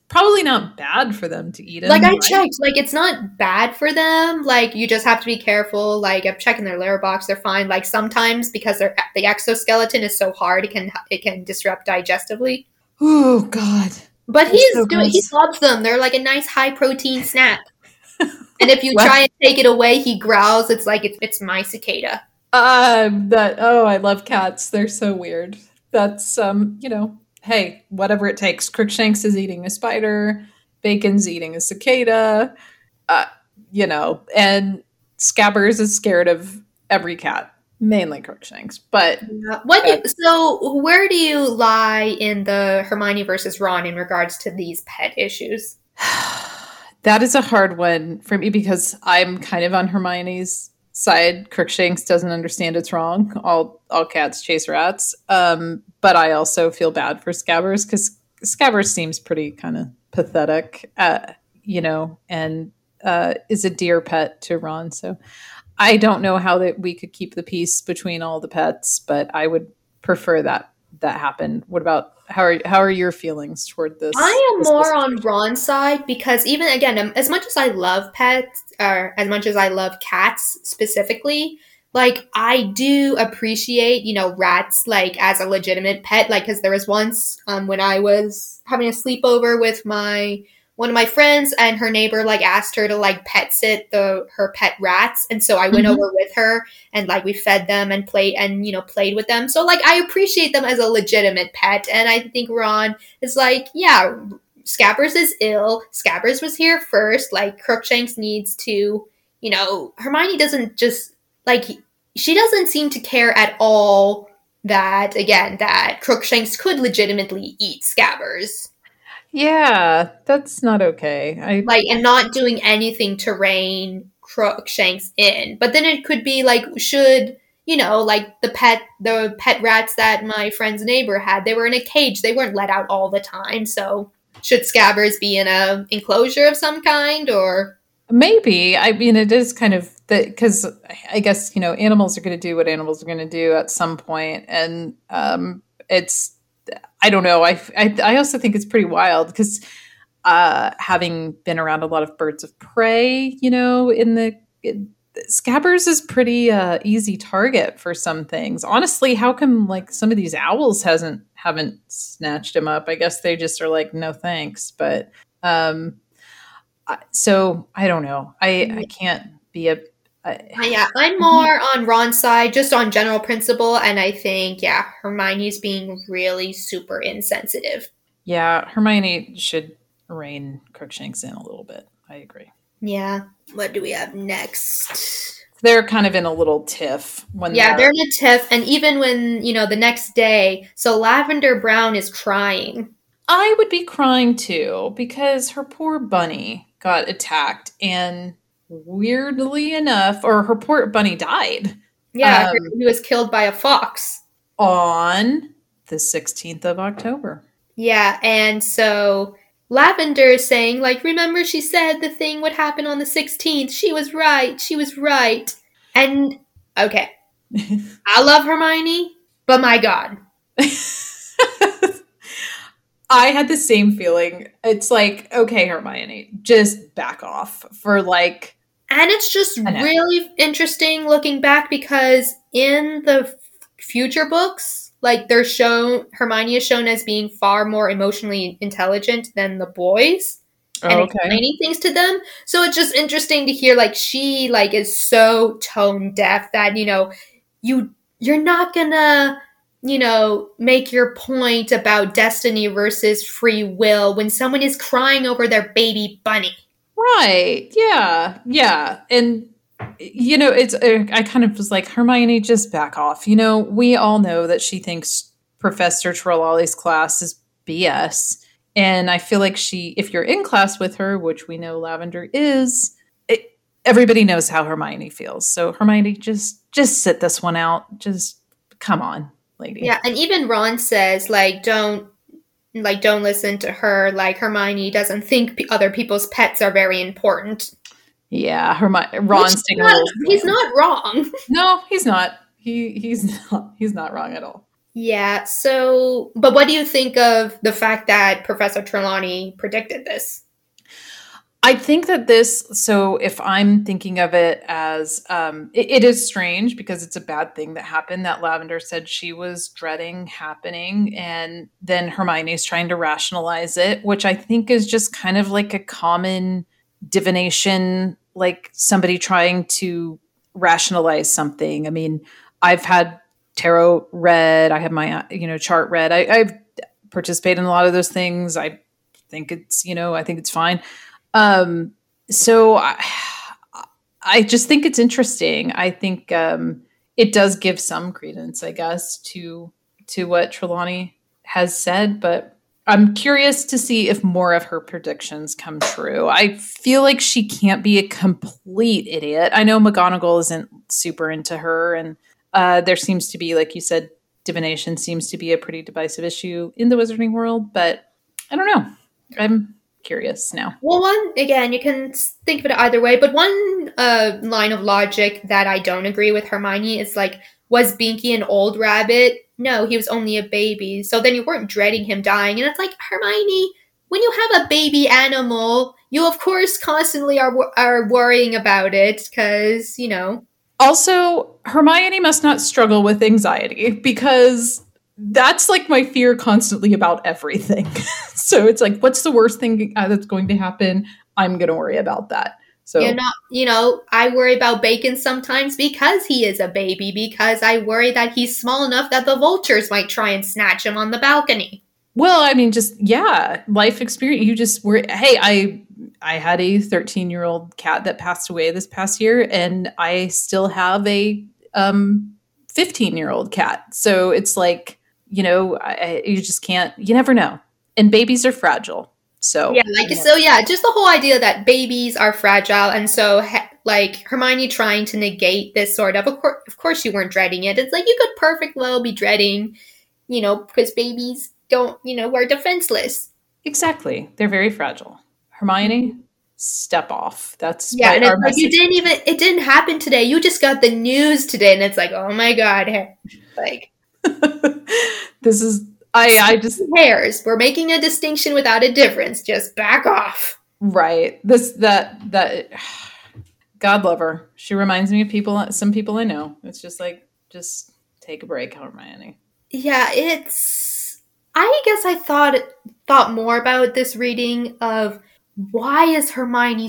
probably not bad for them to eat them. Like, I right? checked, like, it's not bad for them. Like, you just have to be careful. Like, I'm checking their litter box, they're fine. Like, sometimes because they're, the exoskeleton is so hard, it can it can disrupt digestively. Oh, God. But They're he's so doing, he gross. loves them. They're like a nice high protein snack. And if you Well- try and take it away, he growls. It's like, it's, it's my cicada. Um, that oh, I love cats. They're so weird. That's um, you know, hey, whatever it takes. Crookshanks is eating a spider, Bacon's eating a cicada, uh, you know, and Scabbers is scared of every cat, mainly Crookshanks. But Yeah. What? Do, so, where do you lie in the Hermione versus Ron in regards to these pet issues? that is a hard one for me because I'm kind of on Hermione's side. Crookshanks doesn't understand it's wrong. All all cats chase rats. Um, but I also feel bad for Scabbers because Scabbers seems pretty kind of pathetic, uh, you know, and uh, is a dear pet to Ron. So I don't know how that we could keep the peace between all the pets, but I would prefer that that happen. What about how are how are your feelings toward this? I am this more situation? on Ron's side because even again, um, as much as I love pets, or as much as I love cats specifically, like I do appreciate, you know, rats like as a legitimate pet. Like, because there was once um, when I was having a sleepover with my one of my friends, and her neighbor like asked her to like pet sit the her pet rats, and so I went Mhm. over with her and like we fed them and played and you know played with them. So like I appreciate them as a legitimate pet, and I think Ron is like, yeah, Scabbers is ill. Scabbers was here first. Like Crookshanks needs to, you know, Hermione doesn't just like she doesn't seem to care at all that again that Crookshanks could legitimately eat Scabbers. Yeah, that's not okay. I Like, and not doing anything to rein Crookshanks in. But then it could be like, should you know, like the pet the pet rats that my friend's neighbor had, they were in a cage. They weren't let out all the time. So should Scabbers be in a enclosure of some kind, or maybe. I mean, it is kind of that because I guess you know animals are going to do what animals are going to do at some point, and um, it's I don't know. I I, I also think it's pretty wild because uh, having been around a lot of birds of prey, you know, in the it, Scabbers is pretty uh, easy target for some things. Honestly, how come like some of these owls hasn't haven't snatched him up? I guess they just are like, no thanks. But um, I- so I don't know. I I can't be a. I, Uh, yeah, I'm more on Ron's side, just on general principle, and I think yeah, Hermione's being really super insensitive. yeah, Hermione should rein Crookshanks in a little bit. I agree. Yeah. What do we have next? They're kind of in a little tiff when Yeah, they're they're in a tiff, and even when, you know, the next day, so Lavender Brown is crying. I would be crying too because her poor bunny got attacked and weirdly enough, or her poor bunny died Yeah, um, he was killed by a fox. on the sixteenth of October. Yeah, and so Lavender is saying, like, remember she said the thing would happen on the sixteenth. She was right. She was right. And, okay, I love Hermione, but my God. I had the same feeling. It's like, okay, Hermione, just back off for like. And it's just I know. really interesting looking back because in the f- future books, like they're shown, Hermione is shown as being far more emotionally intelligent than the boys and Oh, okay. explaining things to them. So it's just interesting to hear like she like is so tone deaf that you know you you're not gonna you know make your point about destiny versus free will when someone is crying over their baby bunny. Right. Yeah. Yeah. And, you know, it's, uh, I kind of was like, Hermione, just back off. You know, we all know that she thinks Professor Trelawney's class is B S. And I feel like she, if you're in class with her, which we know Lavender is, it, everybody knows how Hermione feels. So Hermione, just, just sit this one out. Just come on, lady. Yeah, and even Ron says like don't like don't listen to her. Like Hermione doesn't think p- other people's pets are very important. Yeah. Hermione, Ron's Which taking not, a little. he's not wrong. No, he's not. He he's not. He's not wrong at all. Yeah, so, but what do you think of the fact that Professor Trelawney predicted this? I think that this, so if I'm thinking of it as, um, it, it is strange because it's a bad thing that happened that Lavender said she was dreading happening. And then Hermione's trying to rationalize it, which I think is just kind of like a common divination, like somebody trying to rationalize something. I mean, I've had tarot read, I have my, you know, chart read. I, I've participated in a lot of those things. I think it's, you know, I think it's fine. Um, so I, I just think it's interesting. I think um, it does give some credence, I guess, to to what Trelawney has said, but I'm curious to see if more of her predictions come true. I feel like she can't be a complete idiot. I know McGonagall isn't super into her, and uh, there seems to be, like you said, divination seems to be a pretty divisive issue in the wizarding world, but I don't know. I'm curious now. Well, one, again, you can think of it either way, but one uh, line of logic that I don't agree with Hermione is like, was Binky an old rabbit? No, he was only a baby. So then you weren't dreading him dying. And it's like, Hermione, when you have a baby animal, you of course constantly are, are worrying about it because, you know. Also, Hermione must not struggle with anxiety because that's like my fear constantly about everything. So it's like, what's the worst thing that's going to happen? I'm going to worry about that. So, You're not, you know, I worry about Bacon sometimes because he is a baby, because I worry that he's small enough that the vultures might try and snatch him on the balcony. Well, I mean, just, yeah, life experience. You just were, hey, I, I had a thirteen year old cat that passed away this past year, and I still have a um, fifteen year old cat. So it's like, you know, I, you just can't, you never know. And babies are fragile. So, yeah, like, so yeah, just the whole idea that babies are fragile. And so, like, Hermione trying to negate this sort of, of course, of course you weren't dreading it. It's like, you could perfect well be dreading, you know, because babies don't, you know, are defenseless. Exactly. They're very fragile. Hermione, step off. That's yeah, and our it's like, you didn't even, it didn't happen today. You just got the news today, and it's like, oh my god, like, this is, I, I just hairs. We're making a distinction without a difference. Just back off. Right. This that that. God love her. She reminds me of people. Some people I know. It's just like, just take a break, Hermione. Yeah, it's. I guess I thought thought more about this reading of why is Hermione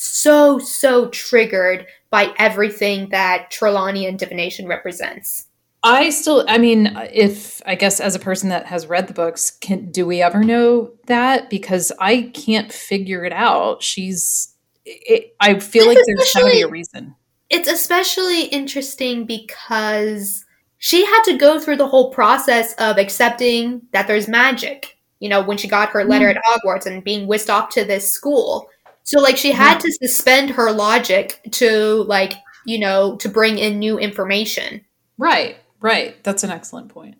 so so triggered by everything that Trelawney divination represents. I still, I mean, if I guess as a person that has read the books, can do we ever know that? Because I can't figure it out. She's, it, I feel it's like there's gotta be a reason. It's especially interesting because she had to go through the whole process of accepting that there's magic, you know, when she got her letter mm. at Hogwarts and being whisked off to this school. So, like, she had yeah. to suspend her logic to, like, you know, to bring in new information. Right. Right. That's an excellent point.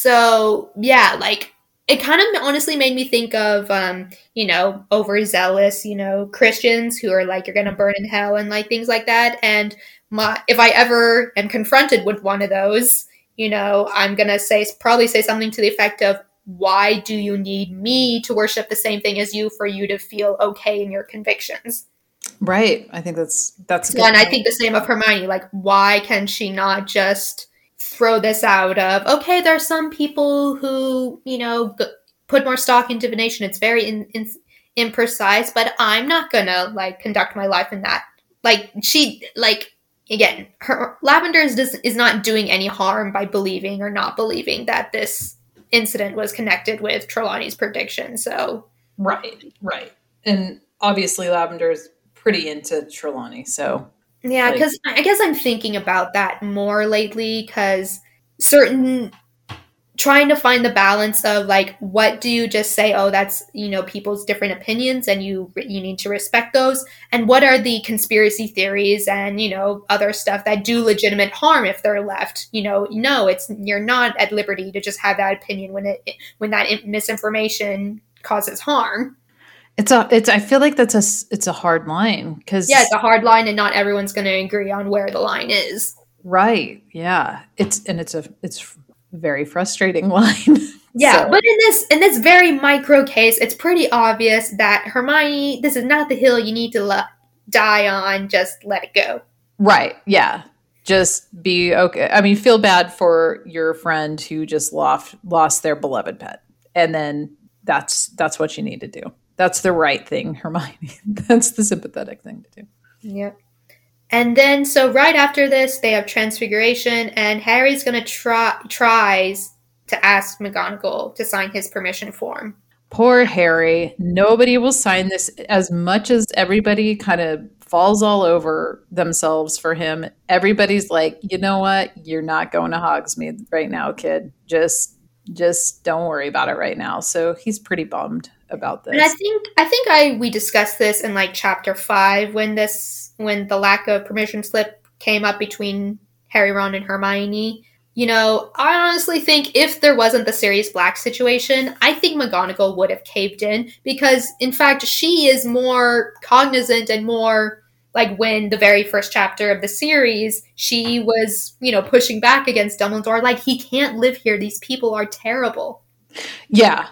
So, yeah, like, it kind of honestly made me think of, um, you know, overzealous, you know, Christians who are like, you're going to burn in hell and like things like that. And my, if I ever am confronted with one of those, you know, I'm going to say, probably say something to the effect of, why do you need me to worship the same thing as you for you to feel okay in your convictions? Right. I think that's, that's so, and I think the same of Hermione. Like, why can she not just throw this out of, okay, there are some people who, you know, g- put more stock in divination. It's very in, in, imprecise, but I'm not gonna, like, conduct my life in that. Like, she, like, again, her Lavender is, is not doing any harm by believing or not believing that this incident was connected with Trelawney's prediction, so. Right, right. And obviously Lavender is pretty into Trelawney, so. Yeah, because like, I guess I'm thinking about that more lately, because certain, trying to find the balance of, like, what do you just say, oh, that's, you know, people's different opinions and you you need to respect those, and what are the conspiracy theories and, you know, other stuff that do legitimate harm if they're left, you know, no, it's, you're not at liberty to just have that opinion when it, when that misinformation causes harm. It's a, it's, I feel like that's a, it's a hard line because. Yeah, it's a hard line and not everyone's going to agree on where the line is. Right. Yeah. It's, and it's a, it's very frustrating line. Yeah, So, but in this in this very micro case, it's pretty obvious that Hermione, this is not the hill you need to le- die on. Just let it go. right. Yeah. Just be okay. I mean, feel bad for your friend who just lost lost their beloved pet. And then that's that's what you need to do. That's the right thing, Hermione. That's the sympathetic thing to do. Yep. And then, so right after this, they have Transfiguration, and Harry's gonna try tries to ask McGonagall to sign his permission form. Poor Harry. Nobody will sign this as much as everybody kind of falls all over themselves for him. Everybody's like, you know what? You're not going to Hogsmeade right now, kid. Just just don't worry about it right now. So he's pretty bummed about this. And I think I think I we discussed this in like chapter five when this when the lack of permission slip came up between Harry, Ron, and Hermione. You know, I honestly think if there wasn't the Sirius Black situation, I think McGonagall would have caved in because, in fact, she is more cognizant and more like when the very first chapter of the series, she was, you know, pushing back against Dumbledore. Like, he can't live here. These people are terrible. Yeah,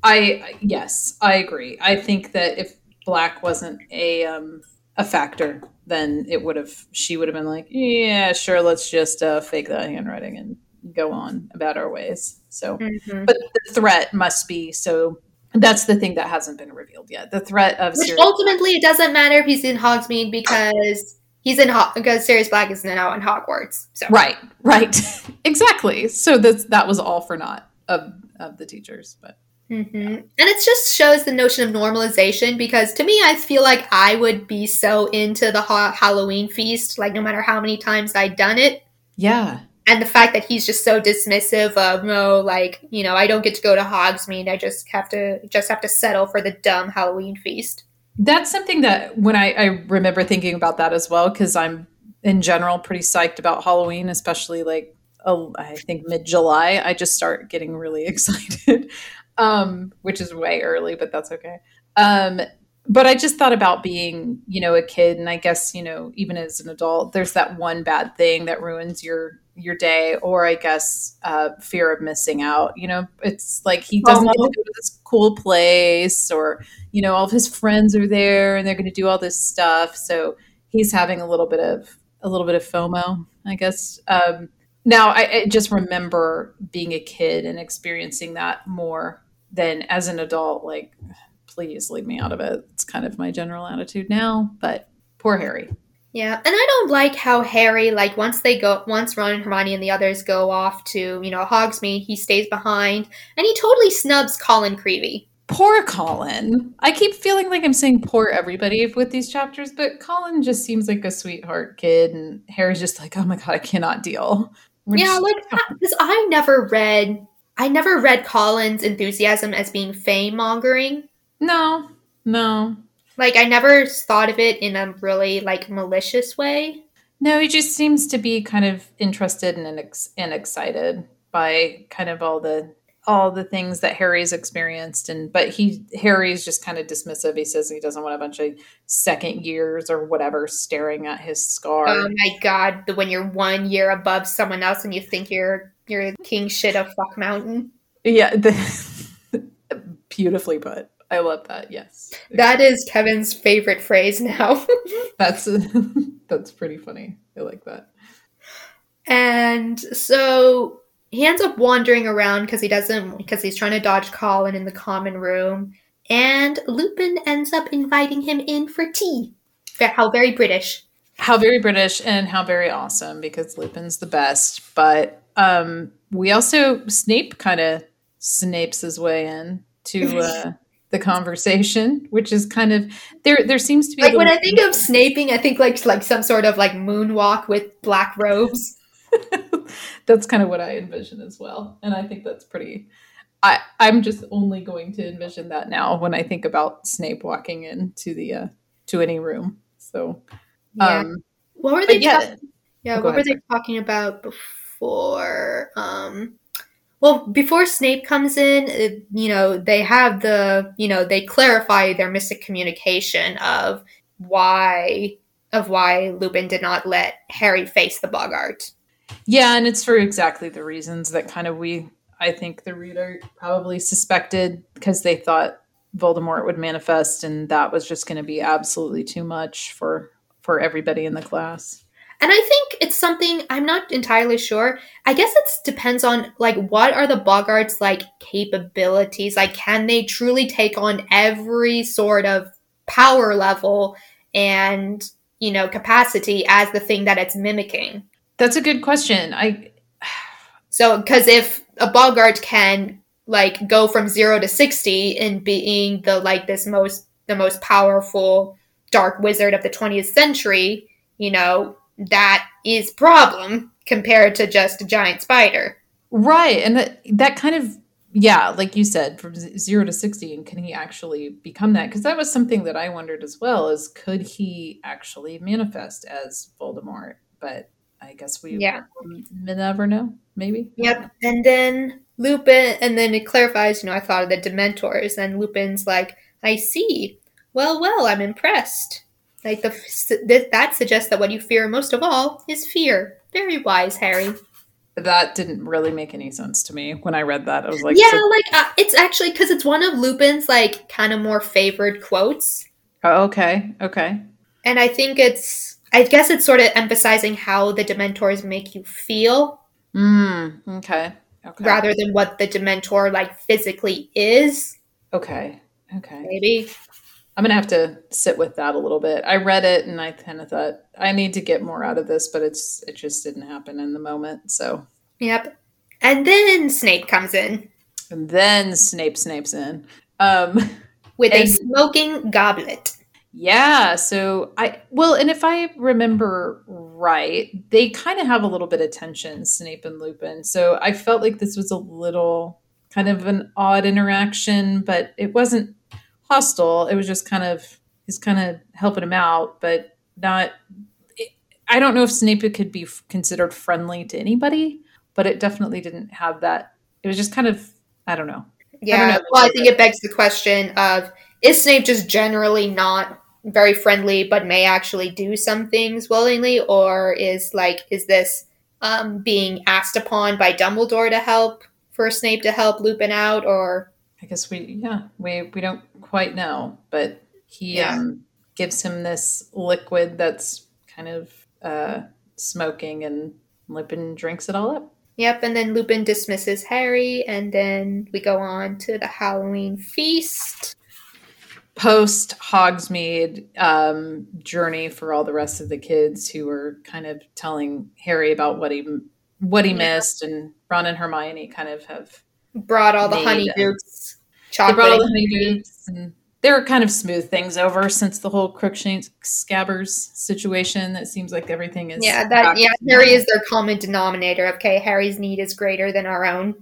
I yes, I agree. I think that if Black wasn't a um, a factor, then it would have she would have been like, yeah, sure, let's just uh, fake that handwriting and go on about our ways. So, Mm-hmm. but the threat must be so. That's the thing that hasn't been revealed yet. The threat of Which Sirius ultimately, it doesn't matter if he's in Hogsmeade because he's in Ho- because Sirius Black is now in Hogwarts. So right, right, exactly. So that's that was all for naught of of the teachers, but. Mm-hmm. And it just shows the notion of normalization because to me, I feel like I would be so into the ha- Halloween feast, like no matter how many times I'd done it. Yeah. And the fact that he's just so dismissive of, no, like, you know, I don't get to go to Hogsmeade. I just have to just have to settle for the dumb Halloween feast. That's something that when I, I remember thinking about that as well, because I'm in general pretty psyched about Halloween, especially like, oh, I think mid-July, I just start getting really excited. Um, which is way early, but that's okay. Um, but I just thought about being, you know, a kid, and I guess, you know, even as an adult, there's that one bad thing that ruins your your day, or I guess uh, fear of missing out. You know, it's like he doesn't get to go to this cool place, or you know, all of his friends are there, and they're going to do all this stuff. So he's having a little bit of a little bit of FOMO, I guess. Um, now I, I just remember being a kid and experiencing that more than as an adult, like, please leave me out of it. It's kind of my general attitude now, but poor Harry. Yeah, and I don't like how Harry, like, once they go, once Ron and Hermione and the others go off to, you know, Hogsmeade, he stays behind, and he totally snubs Colin Creevey. Poor Colin. I keep feeling like I'm saying poor everybody with these chapters, but Colin just seems like a sweetheart kid, and Harry's just like, oh my god, I cannot deal. Which, yeah, like, because I never read... I never read Colin's enthusiasm as being fame-mongering. No, no. Like, I never thought of it in a really, like, malicious way. No, he just seems to be kind of interested and, ex- and excited by kind of all the all the things that Harry's experienced. And but he Harry's just kind of dismissive. He says he doesn't want a bunch of second years or whatever staring at his scar. Oh my god, the, when you're one year above someone else and you think you're you're king shit of fuck mountain. Yeah, the, beautifully put. I love that. Yes, that is Kevin's favorite phrase now. that's that's pretty funny. I like that. And so he ends up wandering around because he doesn't because he's trying to dodge Colin in the common room, and Lupin ends up inviting him in for tea. How very British. How very British and how very awesome, because Lupin's the best. But um, we also Snape kind of snapes his way in to. Uh, the conversation, which is kind of there there seems to be like when I think of snaping, I think like like some sort of like moonwalk with black robes. That's kind of what I envision as well, and I think that's pretty I I'm just only going to envision that now when I think about Snape walking into the uh to any room. So yeah. um what were they yeah, ta- yeah oh, what ahead, were they sorry. talking about before um Well, before Snape comes in, it, you know, they have the, you know, they clarify their mystic communication of why, of why Lupin did not let Harry face the Boggart. Yeah, and it's for exactly the reasons that kind of we, I think the reader probably suspected, because they thought Voldemort would manifest, and that was just going to be absolutely too much for for everybody in the class. And I think it's something I'm not entirely sure. I guess it depends on like what are the Boggarts like capabilities? Like can they truly take on every sort of power level and, you know, capacity as the thing that it's mimicking? That's a good question. I So cuz if a Boggart can like go from zero to sixty in being the like this most the most powerful dark wizard of the twentieth century, you know, that is problem compared to just a giant spider. right, and that that kind of, yeah, like you said, from z- zero to sixty, and can he actually become that? Because that was something that I wondered as well: is could he actually manifest as Voldemort? But I guess we Yeah. will never know. Maybe I don't know. Yep. And then Lupin, and then it clarifies, you know, I thought of the Dementors, and Lupin's like, I see. Well, well, I'm impressed. Like, the th- that suggests that what you fear most of all is fear. Very wise, Harry. That didn't really make any sense to me when I read that. I was like, Yeah, so, like, uh, it's actually because it's one of Lupin's, like, kind of more favored quotes. oh, okay, okay, And I think it's, I guess it's sort of emphasizing how the Dementors make you feel mm, okay, okay, rather than what the Dementor, like, physically is, okay, okay. maybe. I'm gonna have to sit with that a little bit. I read it and I kind of thought I need to get more out of this, but it's it just didn't happen in the moment. So, Yep. And then Snape comes in and then Snape Snape's in. Um, with a and smoking goblet. yeah, so I well, and if I remember right, they kind of have a little bit of tension, Snape and Lupin. So I felt like this was a little kind of an odd interaction, but it wasn't hostile. It was just kind of he's kind of helping him out, but not. It, I don't know if Snape could be f- considered friendly to anybody, but it definitely didn't have that. It was just kind of I don't know. I don't know. Yeah. Well, I think it begs the question of is Snape just generally not very friendly but may actually do some things willingly, or is like is this um, being asked upon by Dumbledore to help for Snape to help Lupin out, or I guess we yeah we we don't quite know, but he yeah. um gives him this liquid that's kind of uh smoking, and Lupin drinks it all up. Yep, and then Lupin dismisses Harry, and then we go on to the Halloween feast. Post Hogsmeade um, journey for all the rest of the kids who were kind of telling Harry about what he what he Yeah. missed, and Ron and Hermione kind of have Brought all the made. Uh, honeydukes, they brought all chocolate. the honeydukes, and they were kind of smooth things over since the whole Crookshanks Scabbers situation. It seems like everything is Yeah, that back yeah, to Harry normal. is their common denominator. Okay, Harry's need is greater than our own.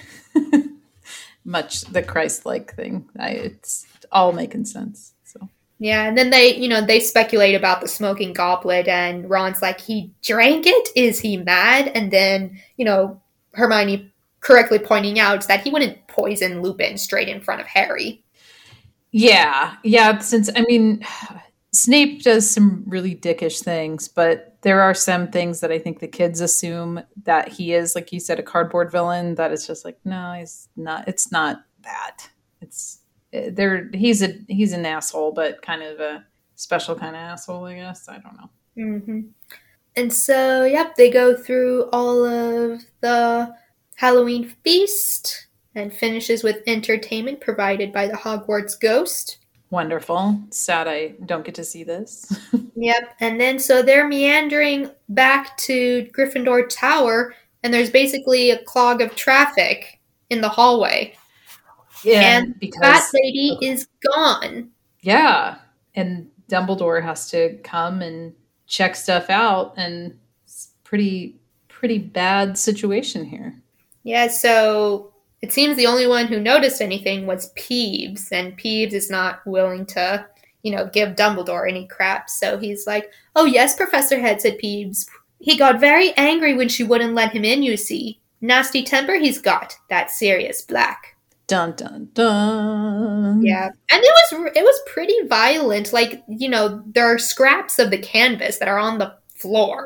Much the Christ-like thing. I, it's all making sense. So Yeah, and then they, you know, they speculate about the smoking goblet, and Ron's like, he drank it? Is he mad? And then, you know, Hermione correctly pointing out that he wouldn't poison Lupin straight in front of Harry. yeah, yeah. Since I mean, Snape does some really dickish things, but there are some things that I think the kids assume that he is, like you said, a cardboard villain. That it's just like, no, he's not. It's not that. It's eh, there. He's a he's an asshole, but kind of a special kind of asshole, I guess. I don't know. hmm And so, yep, they go through all of the Halloween feast and finishes with entertainment provided by the Hogwarts ghost. Wonderful. Sad I don't get to see this. Yep. And then so they're meandering back to Gryffindor Tower, and there's basically a clog of traffic in the hallway. Yeah, And and Fat because Lady is gone. yeah, and Dumbledore has to come and check stuff out, and it's pretty pretty bad situation here. Yeah, so it seems the only one who noticed anything was Peeves, and Peeves is not willing to, you know, give Dumbledore any crap. So he's like, oh, yes, Professor Head, said Peeves. He got very angry when she wouldn't let him in, you see. Nasty temper he's got, that Sirius Black. Dun dun dun. Yeah, and it was it was pretty violent. Like, you know, there are scraps of the canvas that are on the floor.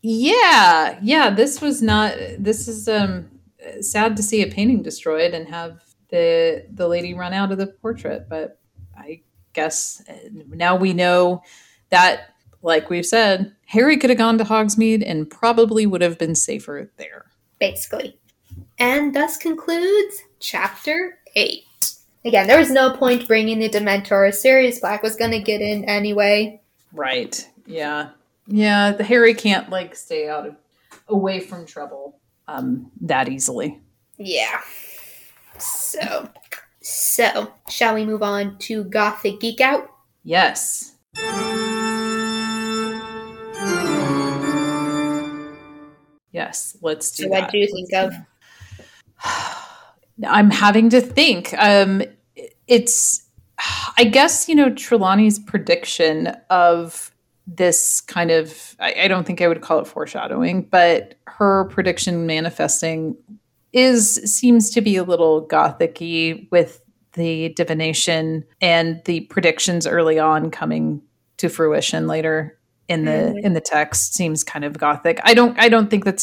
Yeah, yeah. This was not. This is um sad to see a painting destroyed and have the the lady run out of the portrait. But I guess uh, now we know that, like we've said, Harry could have gone to Hogsmeade and probably would have been safer there. Basically. And thus concludes Chapter eight. Again, there was no point bringing the Dementor. Sirius Black was going to get in anyway. Right. Yeah. Yeah. The Harry can't like stay out of away from trouble um, that easily. Yeah. So, so shall we move on to Gothic Geek Out? Yes. Yes. Let's do so that. What do you think of? I'm having to think. Um, it's, I guess, you know, Trelawney's prediction of this kind of, I, I don't think I would call it foreshadowing, but her prediction manifesting is, seems to be a little Gothic-y with the divination and the predictions early on coming to fruition later in the, mm-hmm. in the text seems kind of Gothic. I don't, I don't think that's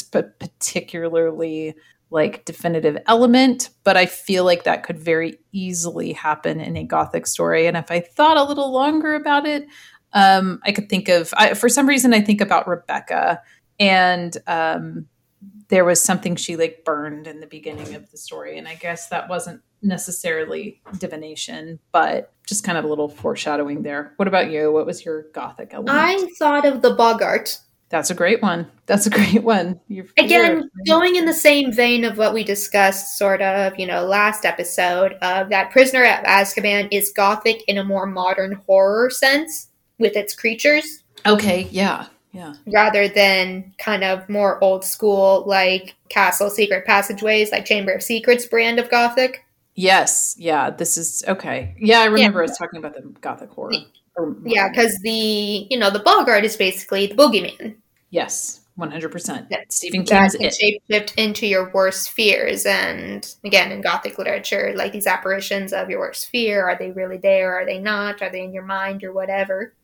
particularly like definitive element, but I feel like that could very easily happen in a Gothic story. And if I thought a little longer about it, um, I could think of, I, for some reason, I think about Rebecca, and um, there was something she like burned in the beginning of the story. And I guess that wasn't necessarily divination, but just kind of a little foreshadowing there. What about you? What was your Gothic element? I thought of the Boggart. That's a great one. That's a great one. You're, Again, you're... going in the same vein of what we discussed sort of, you know, last episode, of that Prisoner at Azkaban is Gothic in a more modern horror sense with its creatures. Okay, yeah, yeah. Rather than kind of more old school, like Castle Secret Passageways, like Chamber of Secrets brand of Gothic. Yes, yeah, this is, okay. Yeah, I remember yeah. us talking about the Gothic horror. Or, yeah, because the, you know, the Boggart is basically the boogeyman. Yes, one hundred percent. That, Stephen King's that can shapeshift into your worst fears. And again, in Gothic literature, like these apparitions of your worst fear, are they really there? Are they not? Are they in your mind or whatever?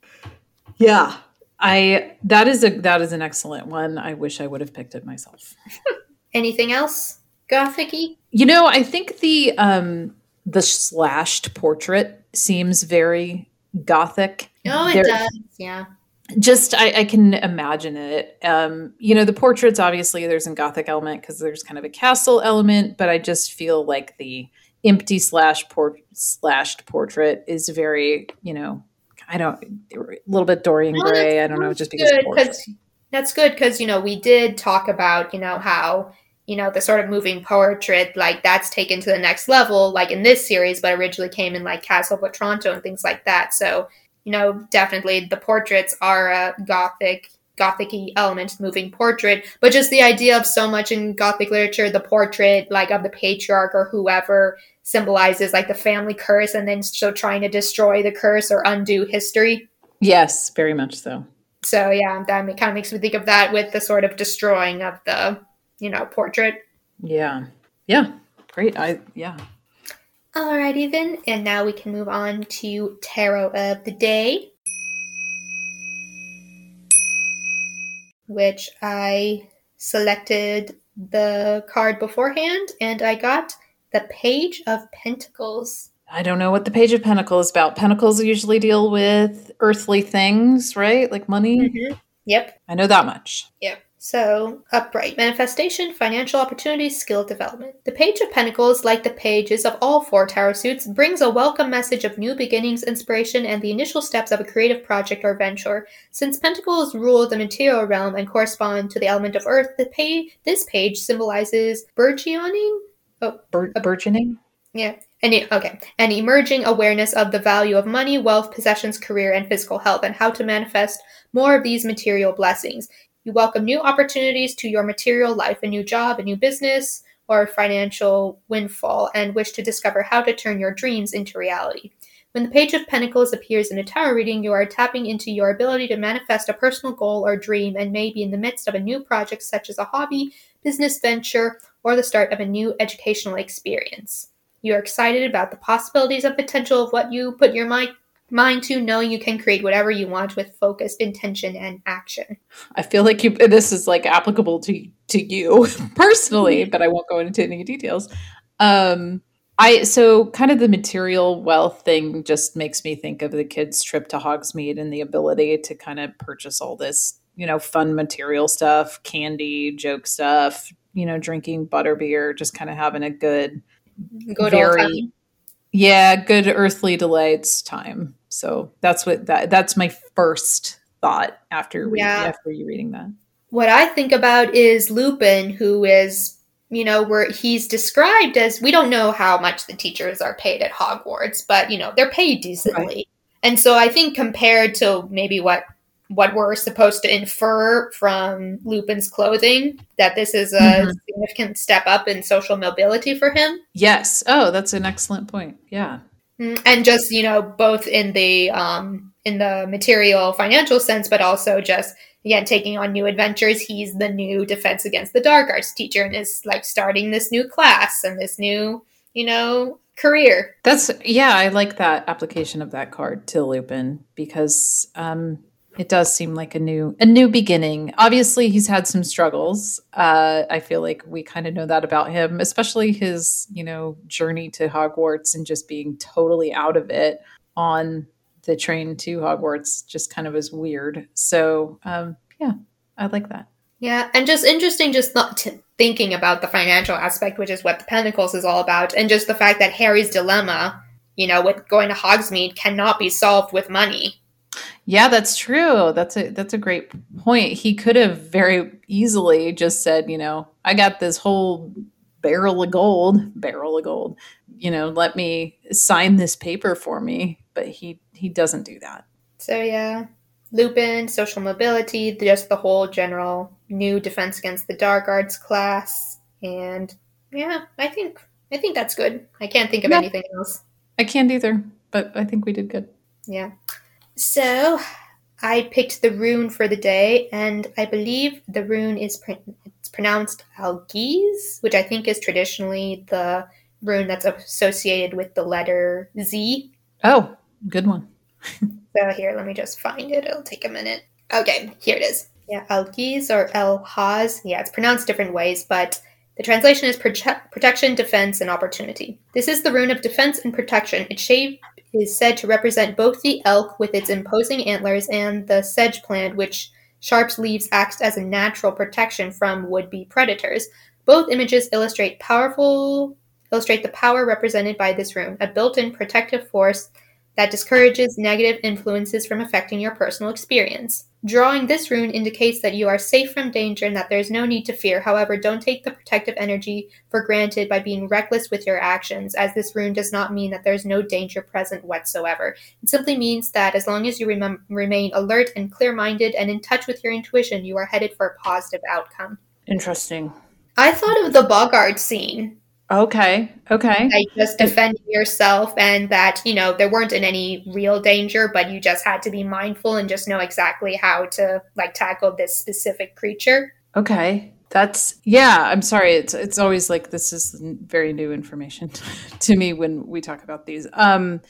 Yeah, I that is a that is an excellent one. I wish I would have picked it myself. Anything else Gothic-y? You know, I think the um, the slashed portrait seems very Gothic. Oh, it there, does. Yeah. Just, I, I can imagine it. Um, you know, the portraits, obviously, there's a Gothic element because there's kind of a castle element, but I just feel like the empty slash port slashed portrait is very, you know, I don't, a little bit Dorian well, Gray. I don't know, just because because that's good because, you know, we did talk about, you know, how, you know, the sort of moving portrait, like that's taken to the next level, like in this series, but originally came in like Castle of Otranto and things like that. So, you know, definitely the portraits are a gothic, gothic-y element, moving portrait, but just the idea of so much in Gothic literature, the portrait, like of the patriarch or whoever symbolizes like the family curse and then so trying to destroy the curse or undo history. Yes, very much so. So yeah, that kind of makes me think of that with the sort of destroying of the, you know, portrait. Yeah. Yeah. Great. I, yeah. Alrighty then, and now we can move on to Tarot of the Day, which I selected the card beforehand, and I got the Page of Pentacles. I don't know what the Page of Pentacles is about. Pentacles usually deal with earthly things, right? Like money? Mm-hmm. Yep. I know that much. Yep. So, upright. Manifestation, financial opportunities, skill development. The Page of Pentacles, like the pages of all four tarot suits, brings a welcome message of new beginnings, inspiration, and the initial steps of a creative project or venture. Since Pentacles rule the material realm and correspond to the element of earth, the pa- this page symbolizes burgeoning? Oh, Bur- burgeoning? Yeah. And, okay. An emerging awareness of the value of money, wealth, possessions, career, and physical health, and how to manifest more of these material blessings. You welcome new opportunities to your material life, a new job, a new business, or a financial windfall, and wish to discover how to turn your dreams into reality. When the Page of Pentacles appears in a tarot reading, you are tapping into your ability to manifest a personal goal or dream and may be in the midst of a new project such as a hobby, business venture, or the start of a new educational experience. You are excited about the possibilities and potential of what you put your mind mind to, knowing you can create whatever you want with focused intention and action. I feel like you, this is like applicable to to you personally, but I won't go into any details. Um, I so kind of the material wealth thing just makes me think of the kids' trip to Hogsmeade and the ability to kind of purchase all this, you know, fun material stuff, candy, joke stuff, you know, drinking butterbeer, just kind of having a good, Good old very, time. yeah, good earthly delights time. So that's what that that's my first thought after read, Yeah. after you reading that. What I think about is Lupin, who is, you know, where he's described as, we don't know how much the teachers are paid at Hogwarts, but, you know, they're paid decently. Right. And so I think compared to maybe what what we're supposed to infer from Lupin's clothing, that this is a mm-hmm. significant step up in social mobility for him. Yes. Oh, that's an excellent point. Yeah. And just, you know, both in the um, in the material financial sense, but also just, again, taking on new adventures. He's the new Defense Against the Dark Arts teacher and is like starting this new class and this new, you know, career. That's, yeah, I like that application of that card to Lupin because um, it does seem like a new a new beginning. Obviously, he's had some struggles. Uh, I feel like we kind of know that about him, especially his, you know, journey to Hogwarts and just being totally out of it on the train to Hogwarts just kind of is weird. So, um, yeah, I like that. Yeah, and just interesting just not t- thinking about the financial aspect, which is what the Pentacles is all about, and just the fact that Harry's dilemma, you know, with going to Hogsmeade cannot be solved with money. Yeah, that's true. That's a that's a great point. He could have very easily just said, you know, I got this whole barrel of gold, barrel of gold, you know, let me sign this paper for me. But he, he doesn't do that. So, yeah, Lupin, social mobility, just the whole general new Defense Against the Dark Arts class. And yeah, I think I think that's good. I can't think of yeah. anything else. I can't either, but I think we did good. Yeah. So I picked the rune for the day, and I believe the rune is pr- it's pronounced Algiz, which I think is traditionally the rune that's associated with the letter Z. Oh, good one. So here, let me just find it. It'll take a minute. Okay, here it is. Yeah, Algiz or El-Haz. Yeah, it's pronounced different ways, but the translation is prote- protection, defense, and opportunity. This is the rune of defense and protection. Its shape is said to represent both the elk with its imposing antlers and the sedge plant, which sharp leaves acts as a natural protection from would-be predators. Both images illustrate powerful illustrate the power represented by this rune, a built-in protective force that discourages negative influences from affecting your personal experience. Drawing this rune indicates that you are safe from danger and that there is no need to fear. However, don't take the protective energy for granted by being reckless with your actions, as this rune does not mean that there is no danger present whatsoever. It simply means that as long as you remem- remain alert and clear-minded and in touch with your intuition, you are headed for a positive outcome. Interesting. I thought of the Bogart scene. Okay. Okay. Like just defending yourself, and that, you know, there weren't in any real danger, but you just had to be mindful and just know exactly how to like tackle this specific creature. Okay. That's, yeah, I'm sorry. It's it's always like, this is very new information to me when we talk about these. Um,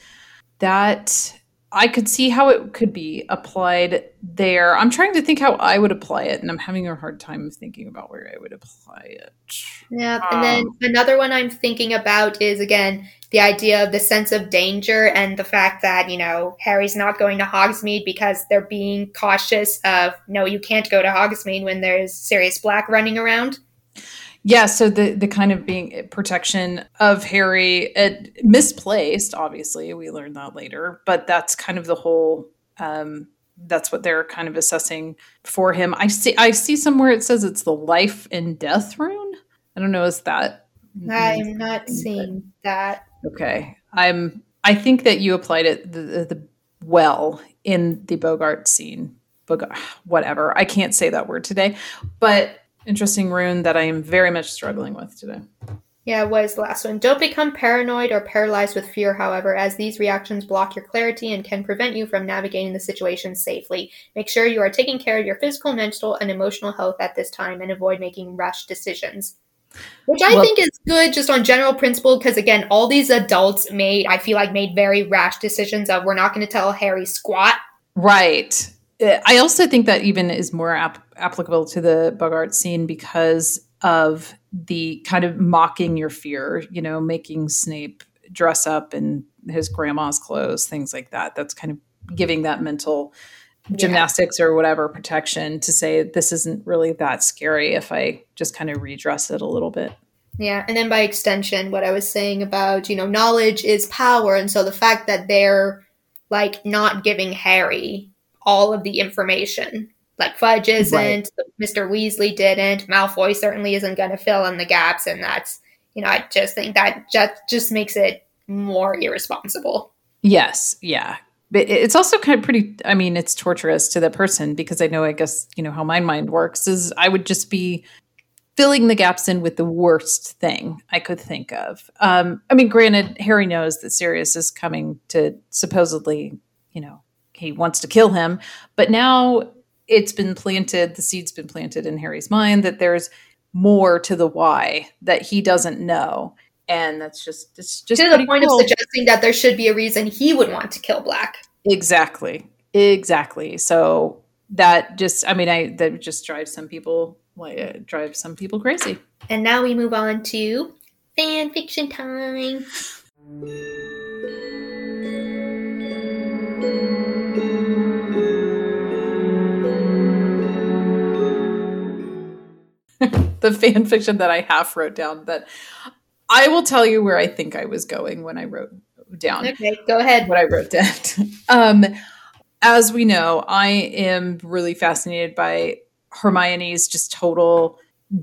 that I could see how it could be applied there. I'm trying to think how I would apply it, and I'm having a hard time thinking about where I would apply it. Yeah, and um, then another one I'm thinking about is, again, the idea of the sense of danger and the fact that, you know, Harry's not going to Hogsmeade because they're being cautious of, no, you can't go to Hogsmeade when there's Sirius Black running around. Yeah, so the the kind of being protection of Harry, it, misplaced, obviously, we learned that later, but that's kind of the whole, um, that's what they're kind of assessing for him. I see I see somewhere it says it's the life and death rune. I don't know, is that? I'm not seeing that. Okay. I'm, I think that you applied it the, the, the well in the Bogart scene. Bogart, whatever. I can't say that word today, but interesting rune that I am very much struggling with today. Yeah, what is the last one? Don't become paranoid or paralyzed with fear, however, as these reactions block your clarity and can prevent you from navigating the situation safely. Make sure you are taking care of your physical, mental, and emotional health at this time and avoid making rushed decisions. Which I Well, think is good just on general principle because again, all these adults made I feel like made very rash decisions of we're not going to tell Harry squat. right. Uh, I also think that even is more ap- applicable to the Bogart scene because of the kind of mocking your fear, you know, making Snape dress up in his grandma's clothes, things like that. That's kind of giving that mental Yeah. gymnastics or whatever protection to say this isn't really that scary if I just kind of redress it a little bit. Yeah, and then by extension, what I was saying about, you know, knowledge is power. And so the fact that they're like not giving Harry all of the information, like Fudge Right. isn't, Mister Weasley didn't, Malfoy certainly isn't going to fill in the gaps. And that's, you know, I just think that just, just makes it more irresponsible. Yes. Yeah. But it's also kind of pretty, I mean, it's torturous to the person because I know, I guess, you know, how my mind works is I would just be filling the gaps in with the worst thing I could think of. Um, I mean, granted, Harry knows that Sirius is coming to supposedly, you know, he wants to kill him, but now it's been planted, the seed's been planted in Harry's mind that there's more to the why that he doesn't know. And that's just, it's just To the pretty point of cool. suggesting that there should be a reason he would want to kill Black. Exactly. Exactly. So that just, I mean, I, that just drives some people, like, it drives some people crazy. And now we move on to fan fiction time. The fan fiction that I half wrote down that I will tell you where I think I was going when I wrote down Okay, go ahead. what I wrote down. um, as we know, I am really fascinated by Hermione's just total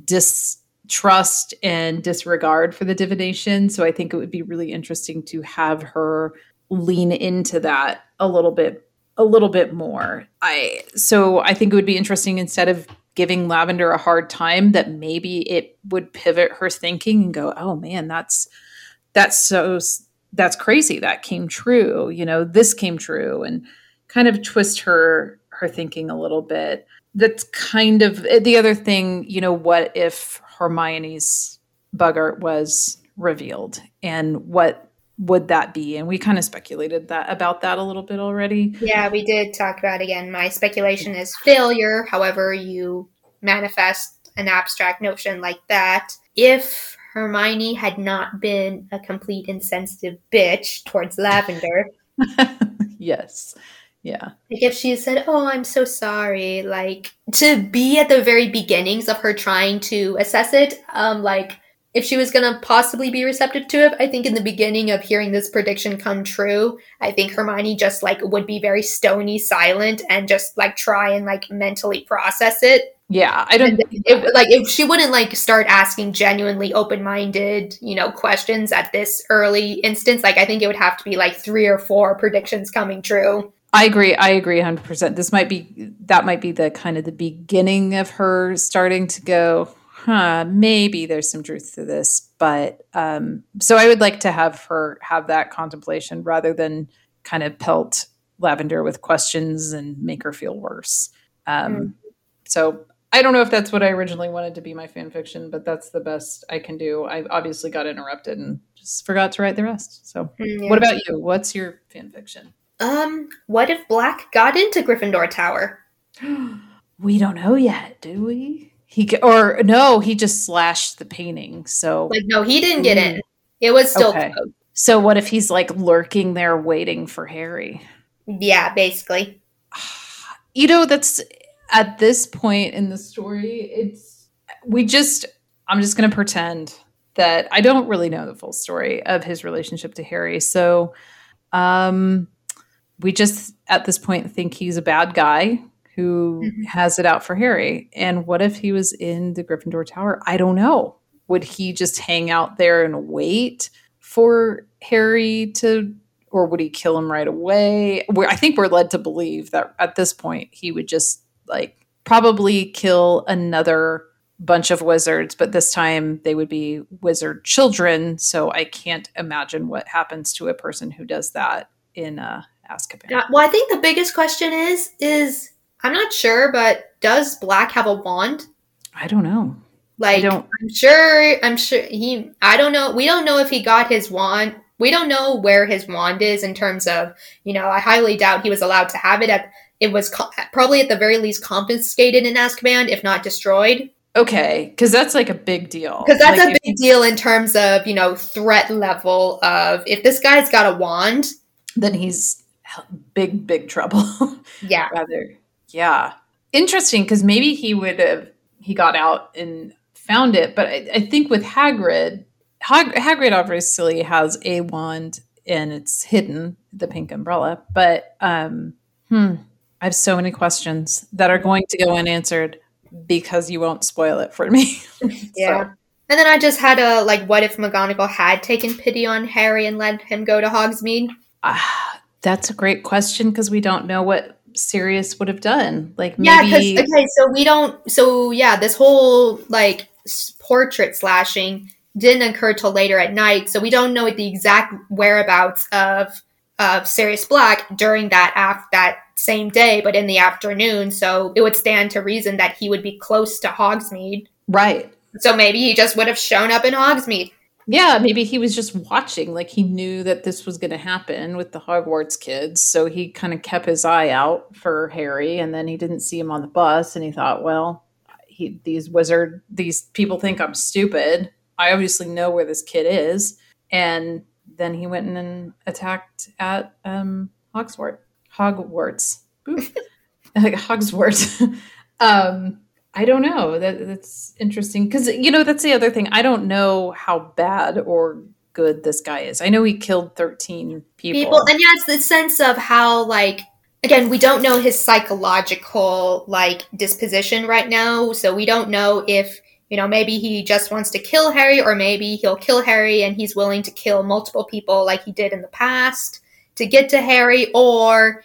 distrust and disregard for the divination. So I think it would be really interesting to have her lean into that a little bit, a little bit more. I so I think it would be interesting instead of giving Lavender a hard time that maybe it would pivot her thinking and go, oh man, that's that's so that's crazy. That came true. You know, this came true, and kind of twist her her thinking a little bit. That's kind of the other thing. You know, what if Hermione's Bogart was revealed, and what would that be? And we kind of speculated that about that a little bit already. Yeah, we did talk about again. My speculation is failure. However, you manifest an abstract notion like that. If Hermione had not been a complete insensitive bitch towards Lavender, Yes. Yeah. like if she said, "Oh, I'm so sorry," like to be at the very beginnings of her trying to assess it, um, like if she was gonna possibly be receptive to it, I think in the beginning of hearing this prediction come true, I think Hermione just like would be very stony silent and just like try and like mentally process it. Yeah. I don't. And it, like if she wouldn't like start asking genuinely open-minded, you know, questions at this early instance, like I think it would have to be like three or four predictions coming true. I agree. I agree one hundred percent. This might be, that might be the kind of the beginning of her starting to go, huh, maybe there's some truth to this. But um, so I would like to have her have that contemplation rather than kind of pelt Lavender with questions and make her feel worse. Um, Mm. So I don't know if that's what I originally wanted to be my fan fiction, but that's the best I can do. I obviously got interrupted and just forgot to write the rest. So Mm, yeah. what about you? What's your fan fiction? Um, what if Black got into Gryffindor Tower? We don't know yet, do we? He or no, he just slashed the painting. So Like, no, he didn't get in. It was still okay. closed. So what if he's like lurking there waiting for Harry? Yeah, basically. You know, that's at this point in the story, it's we just I'm just going to pretend that I don't really know the full story of his relationship to Harry. So um we just at this point think he's a bad guy who Mhm. has it out for Harry. And what if he was in the Gryffindor Tower? I don't know. Would he just hang out there and wait for Harry to, or would he kill him right away? We're, I think we're led to believe that at this point he would just like probably kill another bunch of wizards, but this time they would be wizard children. So I can't imagine what happens to a person who does that in uh, Azkaban. Yeah, well, I think the biggest question is, is I'm not sure, but does Black have a wand? I don't know. Like, I don't. I'm sure, I'm sure he, I don't know, we don't know if he got his wand. We don't know where his wand is in terms of, you know, I highly doubt he was allowed to have it. At, it was co- probably at the very least confiscated in Azkaban, if not destroyed. Okay, because that's like a big deal. Because that's like a big deal in terms of, you know, threat level of if this guy's got a wand, then he's big, big trouble. yeah. Rather, yeah. Interesting, because maybe he would have, he got out and found it. But I, I think with Hagrid, Hag, Hagrid obviously has a wand and it's hidden, the pink umbrella. But um, hmm, I have so many questions that are going to go unanswered because you won't spoil it for me. Yeah. So. And then I just had a, like, what if McGonagall had taken pity on Harry and let him go to Hogsmeade? Ah, uh, that's a great question because we don't know what Sirius would have done. Like, yeah, maybe... because, okay, so we don't, so yeah, this whole, like, portrait slashing didn't occur till later at night, so we don't know the exact whereabouts of of Sirius Black during that af- that same day, but in the afternoon, so it would stand to reason that he would be close to Hogsmeade. Right. So maybe he just would have shown up in Hogsmeade. Yeah, maybe he was just watching, like he knew that this was going to happen with the Hogwarts kids, so he kind of kept his eye out for Harry, and then he didn't see him on the bus, and he thought, well, he, these wizard, these people think I'm stupid. I obviously know where this kid is, and then he went in and attacked at um, Hogwarts. Hogwarts. Hogwarts. um, I don't know. That, that's interesting because, you know, that's the other thing. I don't know how bad or good this guy is. I know he killed thirteen people. people and yeah, it's the sense of how, like, again, we don't know his psychological, like, disposition right now. So we don't know if, you know, maybe he just wants to kill Harry, or maybe he'll kill Harry and he's willing to kill multiple people like he did in the past to get to Harry, or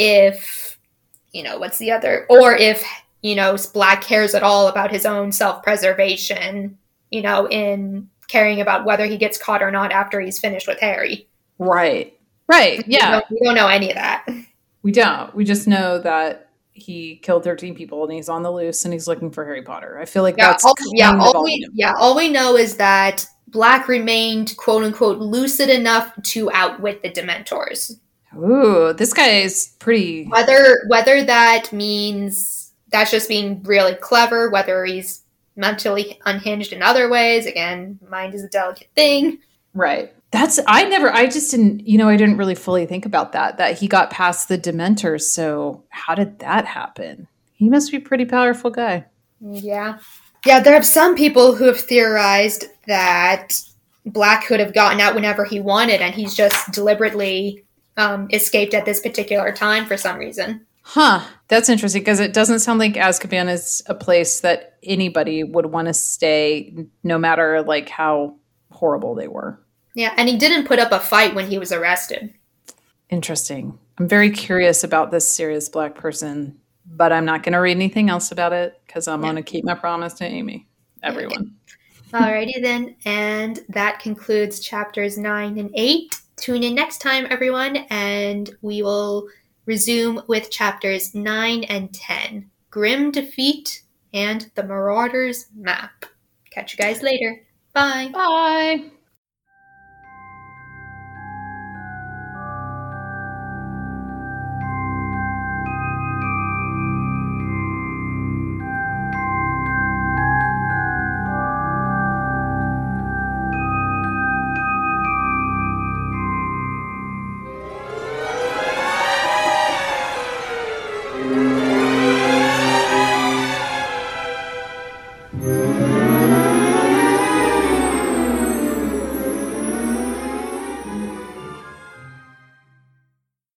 if, you know, what's the other, or if, you know, Black cares at all about his own self-preservation, you know, in caring about whether he gets caught or not after he's finished with Harry. Right. Right. Yeah. We don't, we don't know any of that. We don't. We just know that he killed thirteen people and he's on the loose and he's looking for Harry Potter. I feel like yeah, that's all, yeah, all all we, yeah, all we know is that Black remained, quote unquote, lucid enough to outwit the Dementors. Ooh, this guy is pretty... Whether, whether that means that's just being really clever, whether he's mentally unhinged in other ways, again, mind is a delicate thing. Right. That's, I never, I just didn't, you know, I didn't really fully think about that, that he got past the Dementors. So how did that happen? He must be a pretty powerful guy. Yeah. Yeah, there are some people who have theorized that Black could have gotten out whenever he wanted, and he's just deliberately um, escaped at this particular time for some reason. Huh. That's interesting, because it doesn't sound like Azkaban is a place that anybody would want to stay, no matter like how horrible they were. Yeah, and he didn't put up a fight when he was arrested. Interesting. I'm very curious about this Sirius Black person, but I'm not going to read anything else about it because I'm yeah. going to keep my promise to Amy. Everyone. Okay. Alrighty then, and that concludes chapters nine and eight. Tune in next time, everyone, and we will resume with chapters nine and ten. Grim Defeat and the Marauders Map. Catch you guys later. Bye. Bye.